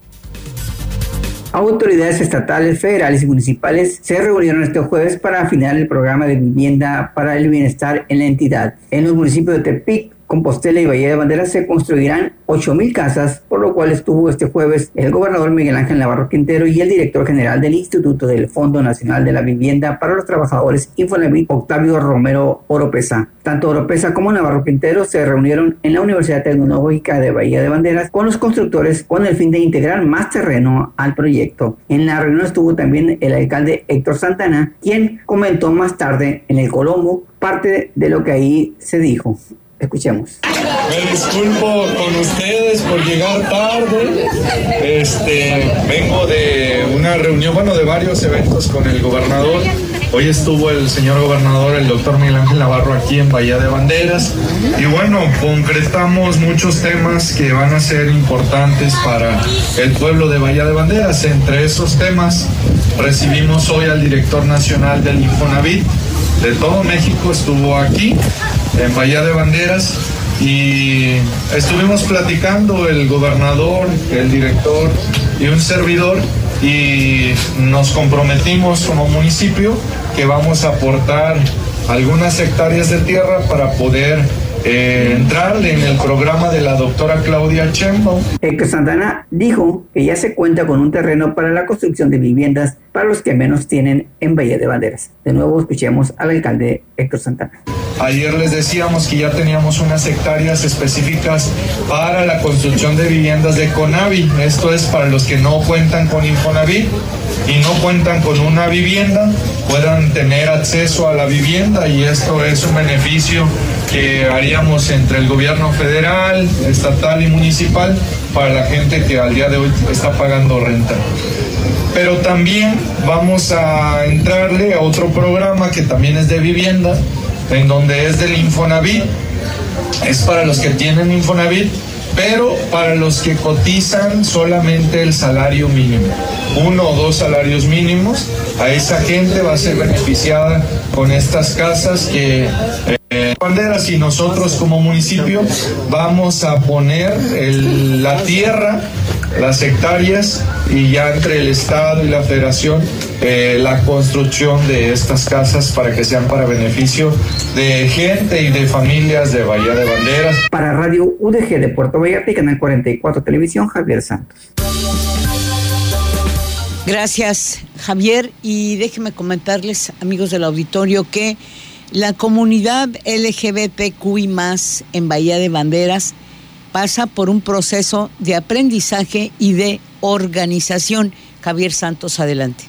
Autoridades estatales, federales y municipales se reunieron este jueves para afinar el programa de vivienda para el bienestar en la entidad. En los municipios de Tepic, Compostela y Bahía de Banderas se construirán ocho mil casas, por lo cual estuvo este jueves el gobernador Miguel Ángel Navarro Quintero y el director general del Instituto del Fondo Nacional de la Vivienda para los Trabajadores Infonavit, Octavio Romero Oropesa. Tanto Oropesa como Navarro Quintero se reunieron en la Universidad Tecnológica de Bahía de Banderas con los constructores con el fin de integrar más terreno al proyecto. En la reunión estuvo también el alcalde Héctor Santana, quien comentó más tarde en el Colombo parte de lo que ahí se dijo. Escuchemos. Me disculpo con ustedes por llegar tarde. Este, vengo de una reunión, bueno, de varios eventos con el gobernador. Hoy estuvo el señor gobernador, el doctor Miguel Ángel Navarro, aquí en Bahía de Banderas. Y bueno, concretamos muchos temas que van a ser importantes para el pueblo de Bahía de Banderas. Entre esos temas, recibimos hoy al director nacional del Infonavit de todo México, estuvo aquí en Bahía de Banderas y estuvimos platicando el gobernador, el director y un servidor, y nos comprometimos como municipio que vamos a aportar algunas hectáreas de tierra para poder eh, entrar en el programa de la doctora Claudia Sheinbaum. Héctor Santana dijo que ya se cuenta con un terreno para la construcción de viviendas para los que menos tienen en Bahía de Banderas. De nuevo escuchemos al alcalde Héctor Santana. Ayer les decíamos que ya teníamos unas hectáreas específicas para la construcción de viviendas de Conavi. Esto es para los que no cuentan con Infonavit y no cuentan con una vivienda, puedan tener acceso a la vivienda, y esto es un beneficio que haríamos entre el gobierno federal, estatal y municipal para la gente que al día de hoy está pagando renta. Pero también vamos a entrarle a otro programa que también es de vivienda, en donde es del Infonavit. Es para los que tienen Infonavit, pero para los que cotizan solamente el salario mínimo, uno o dos salarios mínimos. A esa gente va a ser beneficiada con estas casas que eh, banderas, y nosotros como municipio vamos a poner el, la tierra, las hectáreas, y ya entre el Estado y la Federación eh, la construcción de estas casas para que sean para beneficio de gente y de familias de Bahía de Banderas. Para Radio U D G de Puerto Vallarta y Canal cuarenta y cuatro Televisión, Javier Santos. Gracias, Javier, y déjenme comentarles, amigos del auditorio, que la comunidad L G B T Q I más, en Bahía de Banderas pasa por un proceso de aprendizaje y de organización. Javier Santos, adelante.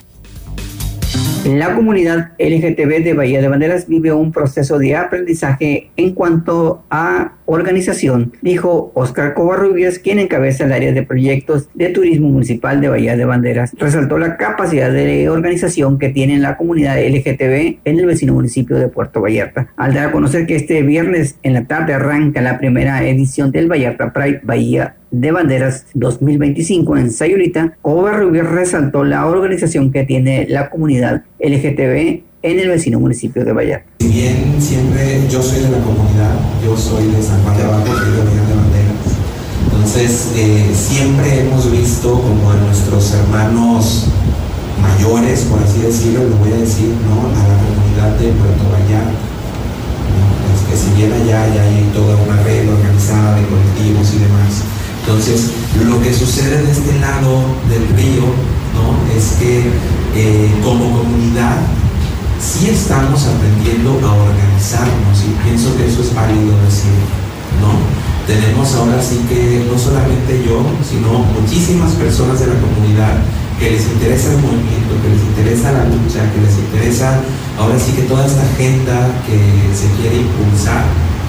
La comunidad L G B T de Bahía de Banderas vive un proceso de aprendizaje en cuanto a organización, dijo Óscar Covarrubias, quien encabeza el área de proyectos de turismo municipal de Bahía de Banderas. Resaltó la capacidad de organización que tiene la comunidad L G B T en el vecino municipio de Puerto Vallarta. Al dar a conocer que este viernes en la tarde arranca la primera edición del Vallarta Pride Bahía de Banderas dos mil veinticinco en Sayulita, Covarrubias resaltó la organización que tiene la comunidad L G B T en el vecino municipio de Vallarta. Si bien siempre yo soy de la comunidad, yo soy de San Juan de Abajo, soy de Bahía de Banderas, entonces eh, siempre hemos visto como a nuestros hermanos mayores, por así decirlo, lo voy a decir, ¿no?, a la comunidad de Puerto Vallarta, ¿no?, es que si bien allá ya hay toda una red organizada de colectivos y demás. Entonces, lo que sucede de este lado del río, ¿no?, es que eh, como comunidad sí estamos aprendiendo a organizarnos, y pienso que eso es válido decir, ¿no? Tenemos ahora sí que no solamente yo, sino muchísimas personas de la comunidad que les interesa el movimiento, que les interesa la lucha, que les interesa ahora sí que toda esta agenda que se quiere impulsar.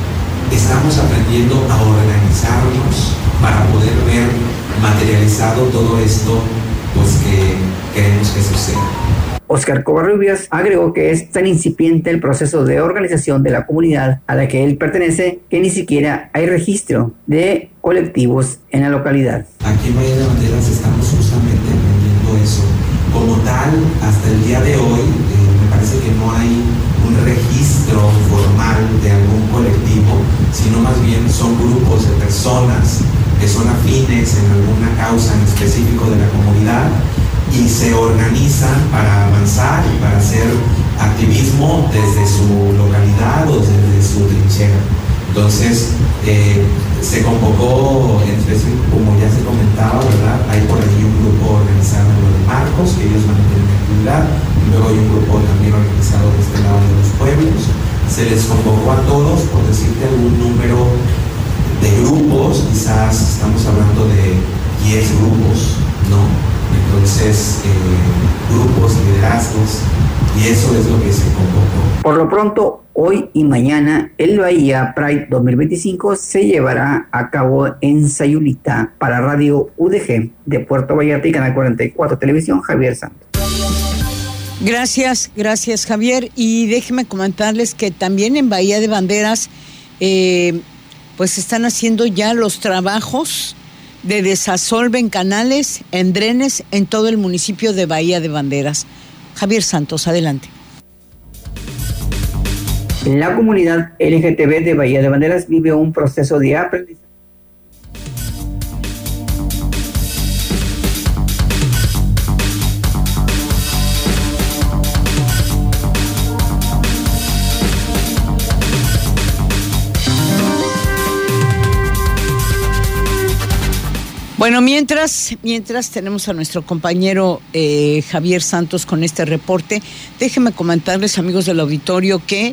Estamos aprendiendo a organizarnos para poder ver materializado todo esto, pues que queremos que suceda. Óscar Covarrubias agregó que es tan incipiente el proceso de organización de la comunidad a la que él pertenece que ni siquiera hay registro de colectivos en la localidad. Aquí en Bahía de Banderas estamos justamente aprendiendo eso. Como tal, hasta el día de hoy, eh, me parece que no hay un registro formal de algún colectivo, sino más bien son grupos de personas que son afines en alguna causa en específico de la comunidad y se organizan para avanzar y para hacer activismo desde su localidad o desde su trinchera. Entonces, eh, se convocó, en específico, como ya se comentaba, ¿verdad? Hay por ahí un grupo organizado en lo de Marcos, que ellos van a tener actividad, y luego hay un grupo también organizado de este lado de los pueblos. Se les convocó a todos, por decirte algún número de grupos, quizás estamos hablando de diez grupos, ¿no? Entonces, eh, grupos, liderazgos, y eso es lo que se convocó. Por lo pronto, hoy y mañana, el Bahía Pride dos mil veinticinco se llevará a cabo en Sayulita. Para Radio U D G de Puerto Vallarta y Canal cuarenta y cuatro Televisión, Javier Santos. Gracias, gracias, Javier. Y déjenme comentarles que también en Bahía de Banderas, eh, pues están haciendo ya los trabajos de desasolve en canales, en drenes, en todo el municipio de Bahía de Banderas. Javier Santos, adelante. La comunidad L G B T de Bahía de Banderas vive un proceso de aprendizaje. Bueno, mientras, mientras tenemos a nuestro compañero eh, Javier Santos con este reporte, déjenme comentarles, amigos del auditorio, que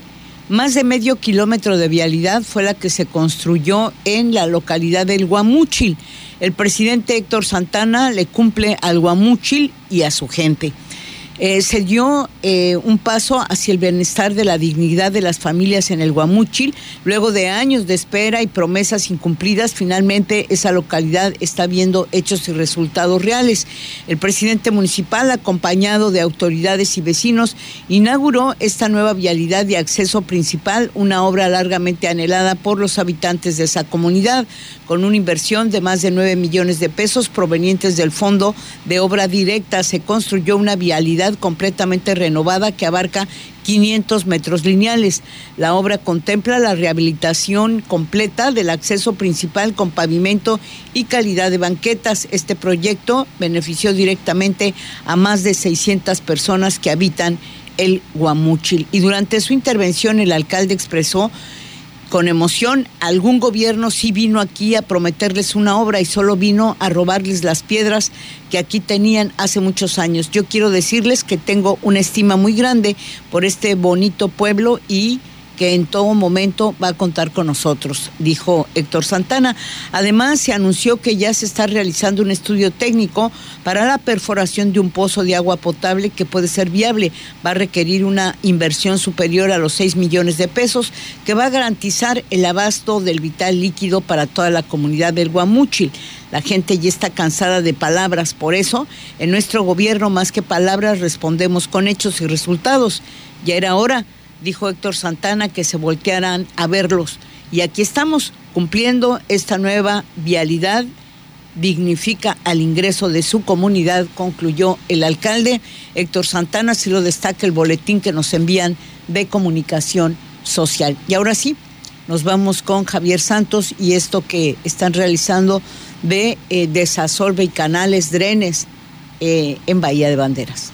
Más de medio kilómetro de vialidad fue la que se construyó en la localidad del Guamúchil. El presidente Héctor Santana le cumple al Guamúchil y a su gente. Eh, se dio eh, un paso hacia el bienestar de la dignidad de las familias en el Guamúchil. Luego de años de espera y promesas incumplidas, finalmente esa localidad está viendo hechos y resultados reales. El presidente municipal, acompañado de autoridades y vecinos, inauguró esta nueva vialidad de acceso principal, una obra largamente anhelada por los habitantes de esa comunidad, con una inversión de más de nueve millones de pesos provenientes del Fondo de Obra Directa. Se construyó una vialidad completamente renovada que abarca quinientos metros lineales. La obra contempla la rehabilitación completa del acceso principal con pavimento y calidad de banquetas. Este proyecto benefició directamente a más de seiscientas personas que habitan el Guamúchil. Y durante su intervención el alcalde expresó con emoción: algún gobierno sí vino aquí a prometerles una obra y solo vino a robarles las piedras que aquí tenían hace muchos años. Yo quiero decirles que tengo una estima muy grande por este bonito pueblo y que en todo momento va a contar con nosotros, dijo Héctor Santana. Además, se anunció que ya se está realizando un estudio técnico para la perforación de un pozo de agua potable que puede ser viable. Va a requerir una inversión superior a los seis millones de pesos que va a garantizar el abasto del vital líquido para toda la comunidad del Guamúchil. La gente ya está cansada de palabras, por eso en nuestro gobierno más que palabras respondemos con hechos y resultados. Ya era hora, dijo Héctor Santana, que se voltearan a verlos. Y aquí estamos, cumpliendo esta nueva vialidad, dignifica al ingreso de su comunidad, concluyó el alcalde Héctor Santana, si lo destaca el boletín que nos envían de Comunicación Social. Y ahora sí, nos vamos con Javier Santos y esto que están realizando de eh, desasolve y canales, drenes eh, en Bahía de Banderas.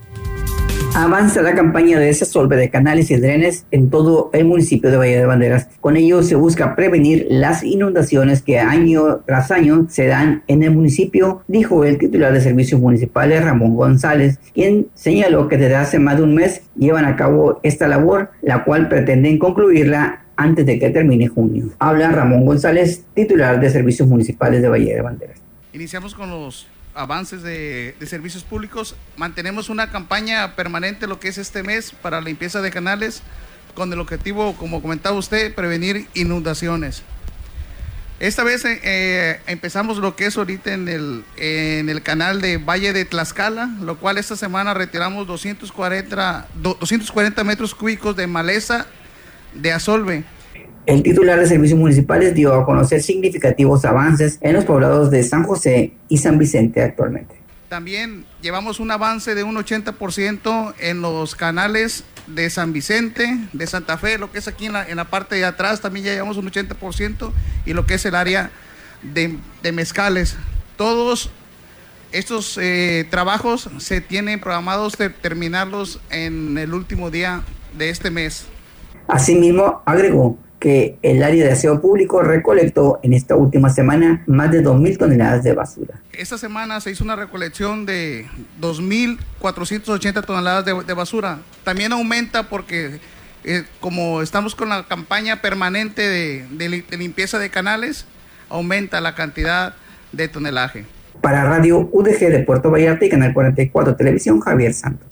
Avanza la campaña de desasolve de canales y drenes en todo el municipio de Bahía de Banderas. Con ello se busca prevenir las inundaciones que año tras año se dan en el municipio, dijo el titular de Servicios Municipales, Ramón González, quien señaló que desde hace más de un mes llevan a cabo esta labor, la cual pretenden concluirla antes de que termine junio. Habla Ramón González, titular de Servicios Municipales de Bahía de Banderas. Iniciamos con los avances de, de servicios públicos. Mantenemos una campaña permanente lo que es este mes para limpieza de canales con el objetivo, como comentaba usted, prevenir inundaciones. Esta vez eh, empezamos lo que es ahorita en el, en el canal de Valle de Tlaxcala, lo cual esta semana retiramos doscientos cuarenta, doscientos cuarenta metros cúbicos de maleza de asolve. El titular de Servicios Municipales dio a conocer significativos avances en los poblados de San José y San Vicente actualmente. También llevamos un avance de un ochenta por ciento en los canales de San Vicente, de Santa Fe, lo que es aquí en la, en la parte de atrás también ya llevamos un ochenta por ciento, y lo que es el área de, de Mezcales. Todos estos eh, trabajos se tienen programados de terminarlos en el último día de este mes. Asimismo, agregó que el área de aseo público recolectó en esta última semana más de dos mil toneladas de basura. Esta semana se hizo una recolección de dos mil cuatrocientas ochenta toneladas de, de basura. También aumenta porque eh, como estamos con la campaña permanente de, de, de limpieza de canales, aumenta la cantidad de tonelaje. Para Radio U D G de Puerto Vallarta y Canal cuarenta y cuatro Televisión, Javier Santos.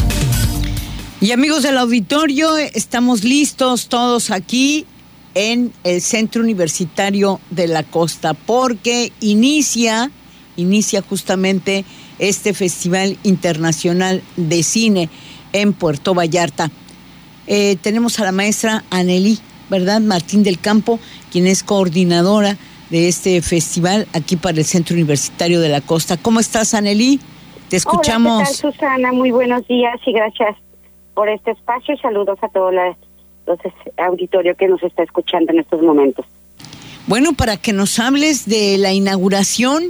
Y amigos del auditorio, estamos listos todos aquí en el Centro Universitario de la Costa, porque inicia, inicia justamente este Festival Internacional de Cine en Puerto Vallarta. Eh, tenemos a la maestra Anelí, ¿verdad? Martín del Campo, quien es coordinadora de este festival aquí para el Centro Universitario de la Costa. ¿Cómo estás, Anelí? Te escuchamos. Hola, ¿qué tal, Susana? Muy buenos días y gracias por este espacio y saludos a todos los auditorio que nos está escuchando en estos momentos. Bueno, para que nos hables de la inauguración.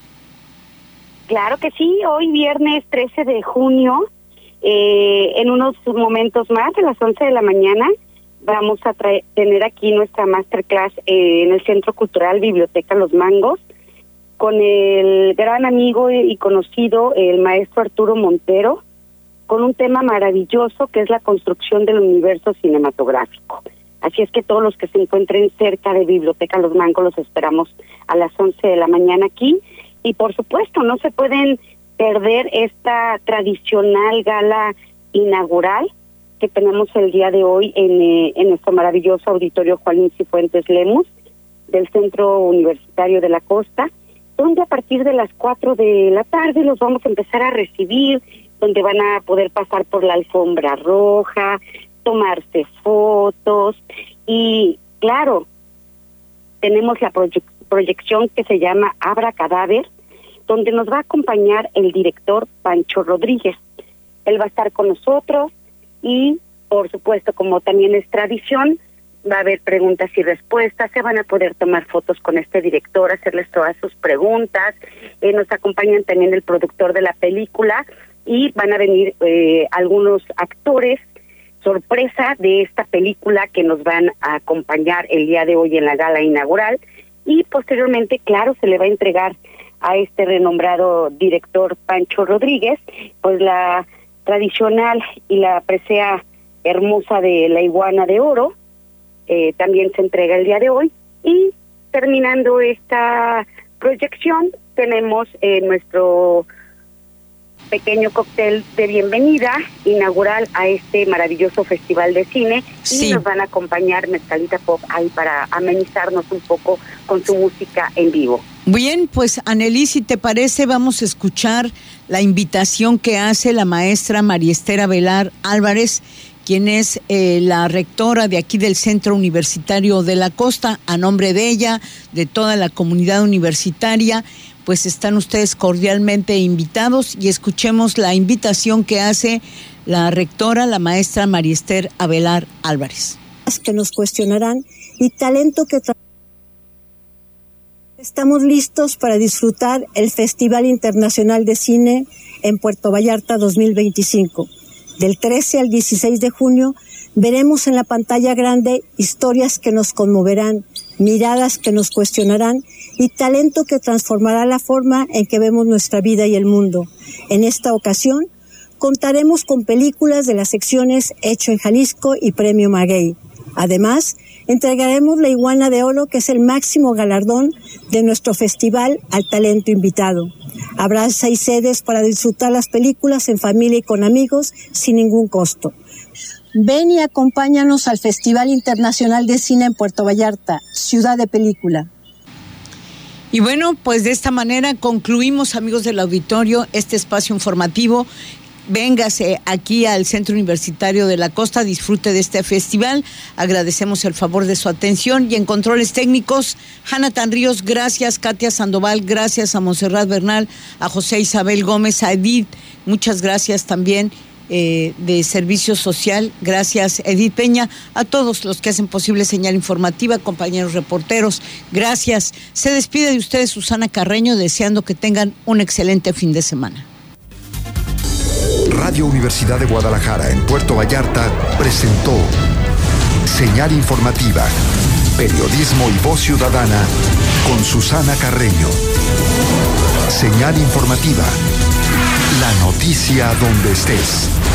Claro que sí, hoy viernes trece de junio, eh, en unos momentos más, a las once de la mañana, vamos a traer, tener aquí nuestra masterclass eh, en el Centro Cultural Biblioteca Los Mangos, con el gran amigo y conocido, el maestro Arturo Montero, con un tema maravilloso que es la construcción del universo cinematográfico. Así es que todos los que se encuentren cerca de Biblioteca Los Mangos los esperamos a las once de la mañana aquí. Y por supuesto, no se pueden perder esta tradicional gala inaugural que tenemos el día de hoy en, eh, en nuestro maravilloso auditorio Juan Cifuentes Lemus del Centro Universitario de la Costa, donde a partir de las cuatro de la tarde los vamos a empezar a recibir, donde van a poder pasar por la alfombra roja, tomarse fotos y, claro, tenemos la proye- proyección que se llama Abra Cadáver, donde nos va a acompañar el director Pancho Rodríguez. Él va a estar con nosotros y, por supuesto, como también es tradición, va a haber preguntas y respuestas, se van a poder tomar fotos con este director, hacerles todas sus preguntas. Eh, nos acompañan también el productor de la película y van a venir eh, algunos actores sorpresa de esta película que nos van a acompañar el día de hoy en la gala inaugural, y posteriormente, claro, se le va a entregar a este renombrado director Pancho Rodríguez pues la tradicional y la presea hermosa de la iguana de oro. Eh, también se entrega el día de hoy, y terminando esta proyección tenemos eh, nuestro pequeño cóctel de bienvenida inaugural a este maravilloso festival de cine. Sí. Y nos van a acompañar Mezcalita Pop ahí para amenizarnos un poco con su música en vivo. Bien, pues Anelí, si te parece, vamos a escuchar la invitación que hace la maestra María Esther Avelar Álvarez, quien es eh, la rectora de aquí del Centro Universitario de la Costa. A nombre de ella, de toda la comunidad universitaria, pues están ustedes cordialmente invitados, y escuchemos la invitación que hace la rectora, la maestra María Esther Avelar Álvarez. Que nos cuestionarán y talento que tra- Estamos listos para disfrutar el Festival Internacional de Cine en Puerto Vallarta dos mil veinticinco. Del trece al dieciséis de junio veremos en la pantalla grande historias que nos conmoverán, miradas que nos cuestionarán y talento que transformará la forma en que vemos nuestra vida y el mundo. En esta ocasión contaremos con películas de las secciones Hecho en Jalisco y Premio Maguey. Además, entregaremos la Iguana de Oro, que es el máximo galardón de nuestro festival, al talento invitado. Habrá seis sedes para disfrutar las películas en familia y con amigos sin ningún costo. Ven y acompáñanos al Festival Internacional de Cine en Puerto Vallarta, ciudad de película. Y bueno, pues de esta manera concluimos, amigos del auditorio, este espacio informativo. Véngase aquí al Centro Universitario de la Costa, disfrute de este festival. Agradecemos el favor de su atención, y en controles técnicos, Jonathan Ríos, gracias, Katia Sandoval, gracias a Montserrat Bernal, a José Isabel Gómez, a Edith, muchas gracias también eh, de Servicio Social, gracias Edith Peña, a todos los que hacen posible Señal Informativa, compañeros reporteros, gracias. Se despide de ustedes Susana Carreño, deseando que tengan un excelente fin de semana. Radio Universidad de Guadalajara en Puerto Vallarta presentó Señal Informativa, periodismo y voz ciudadana con Susana Carreño. Señal Informativa, la noticia donde estés.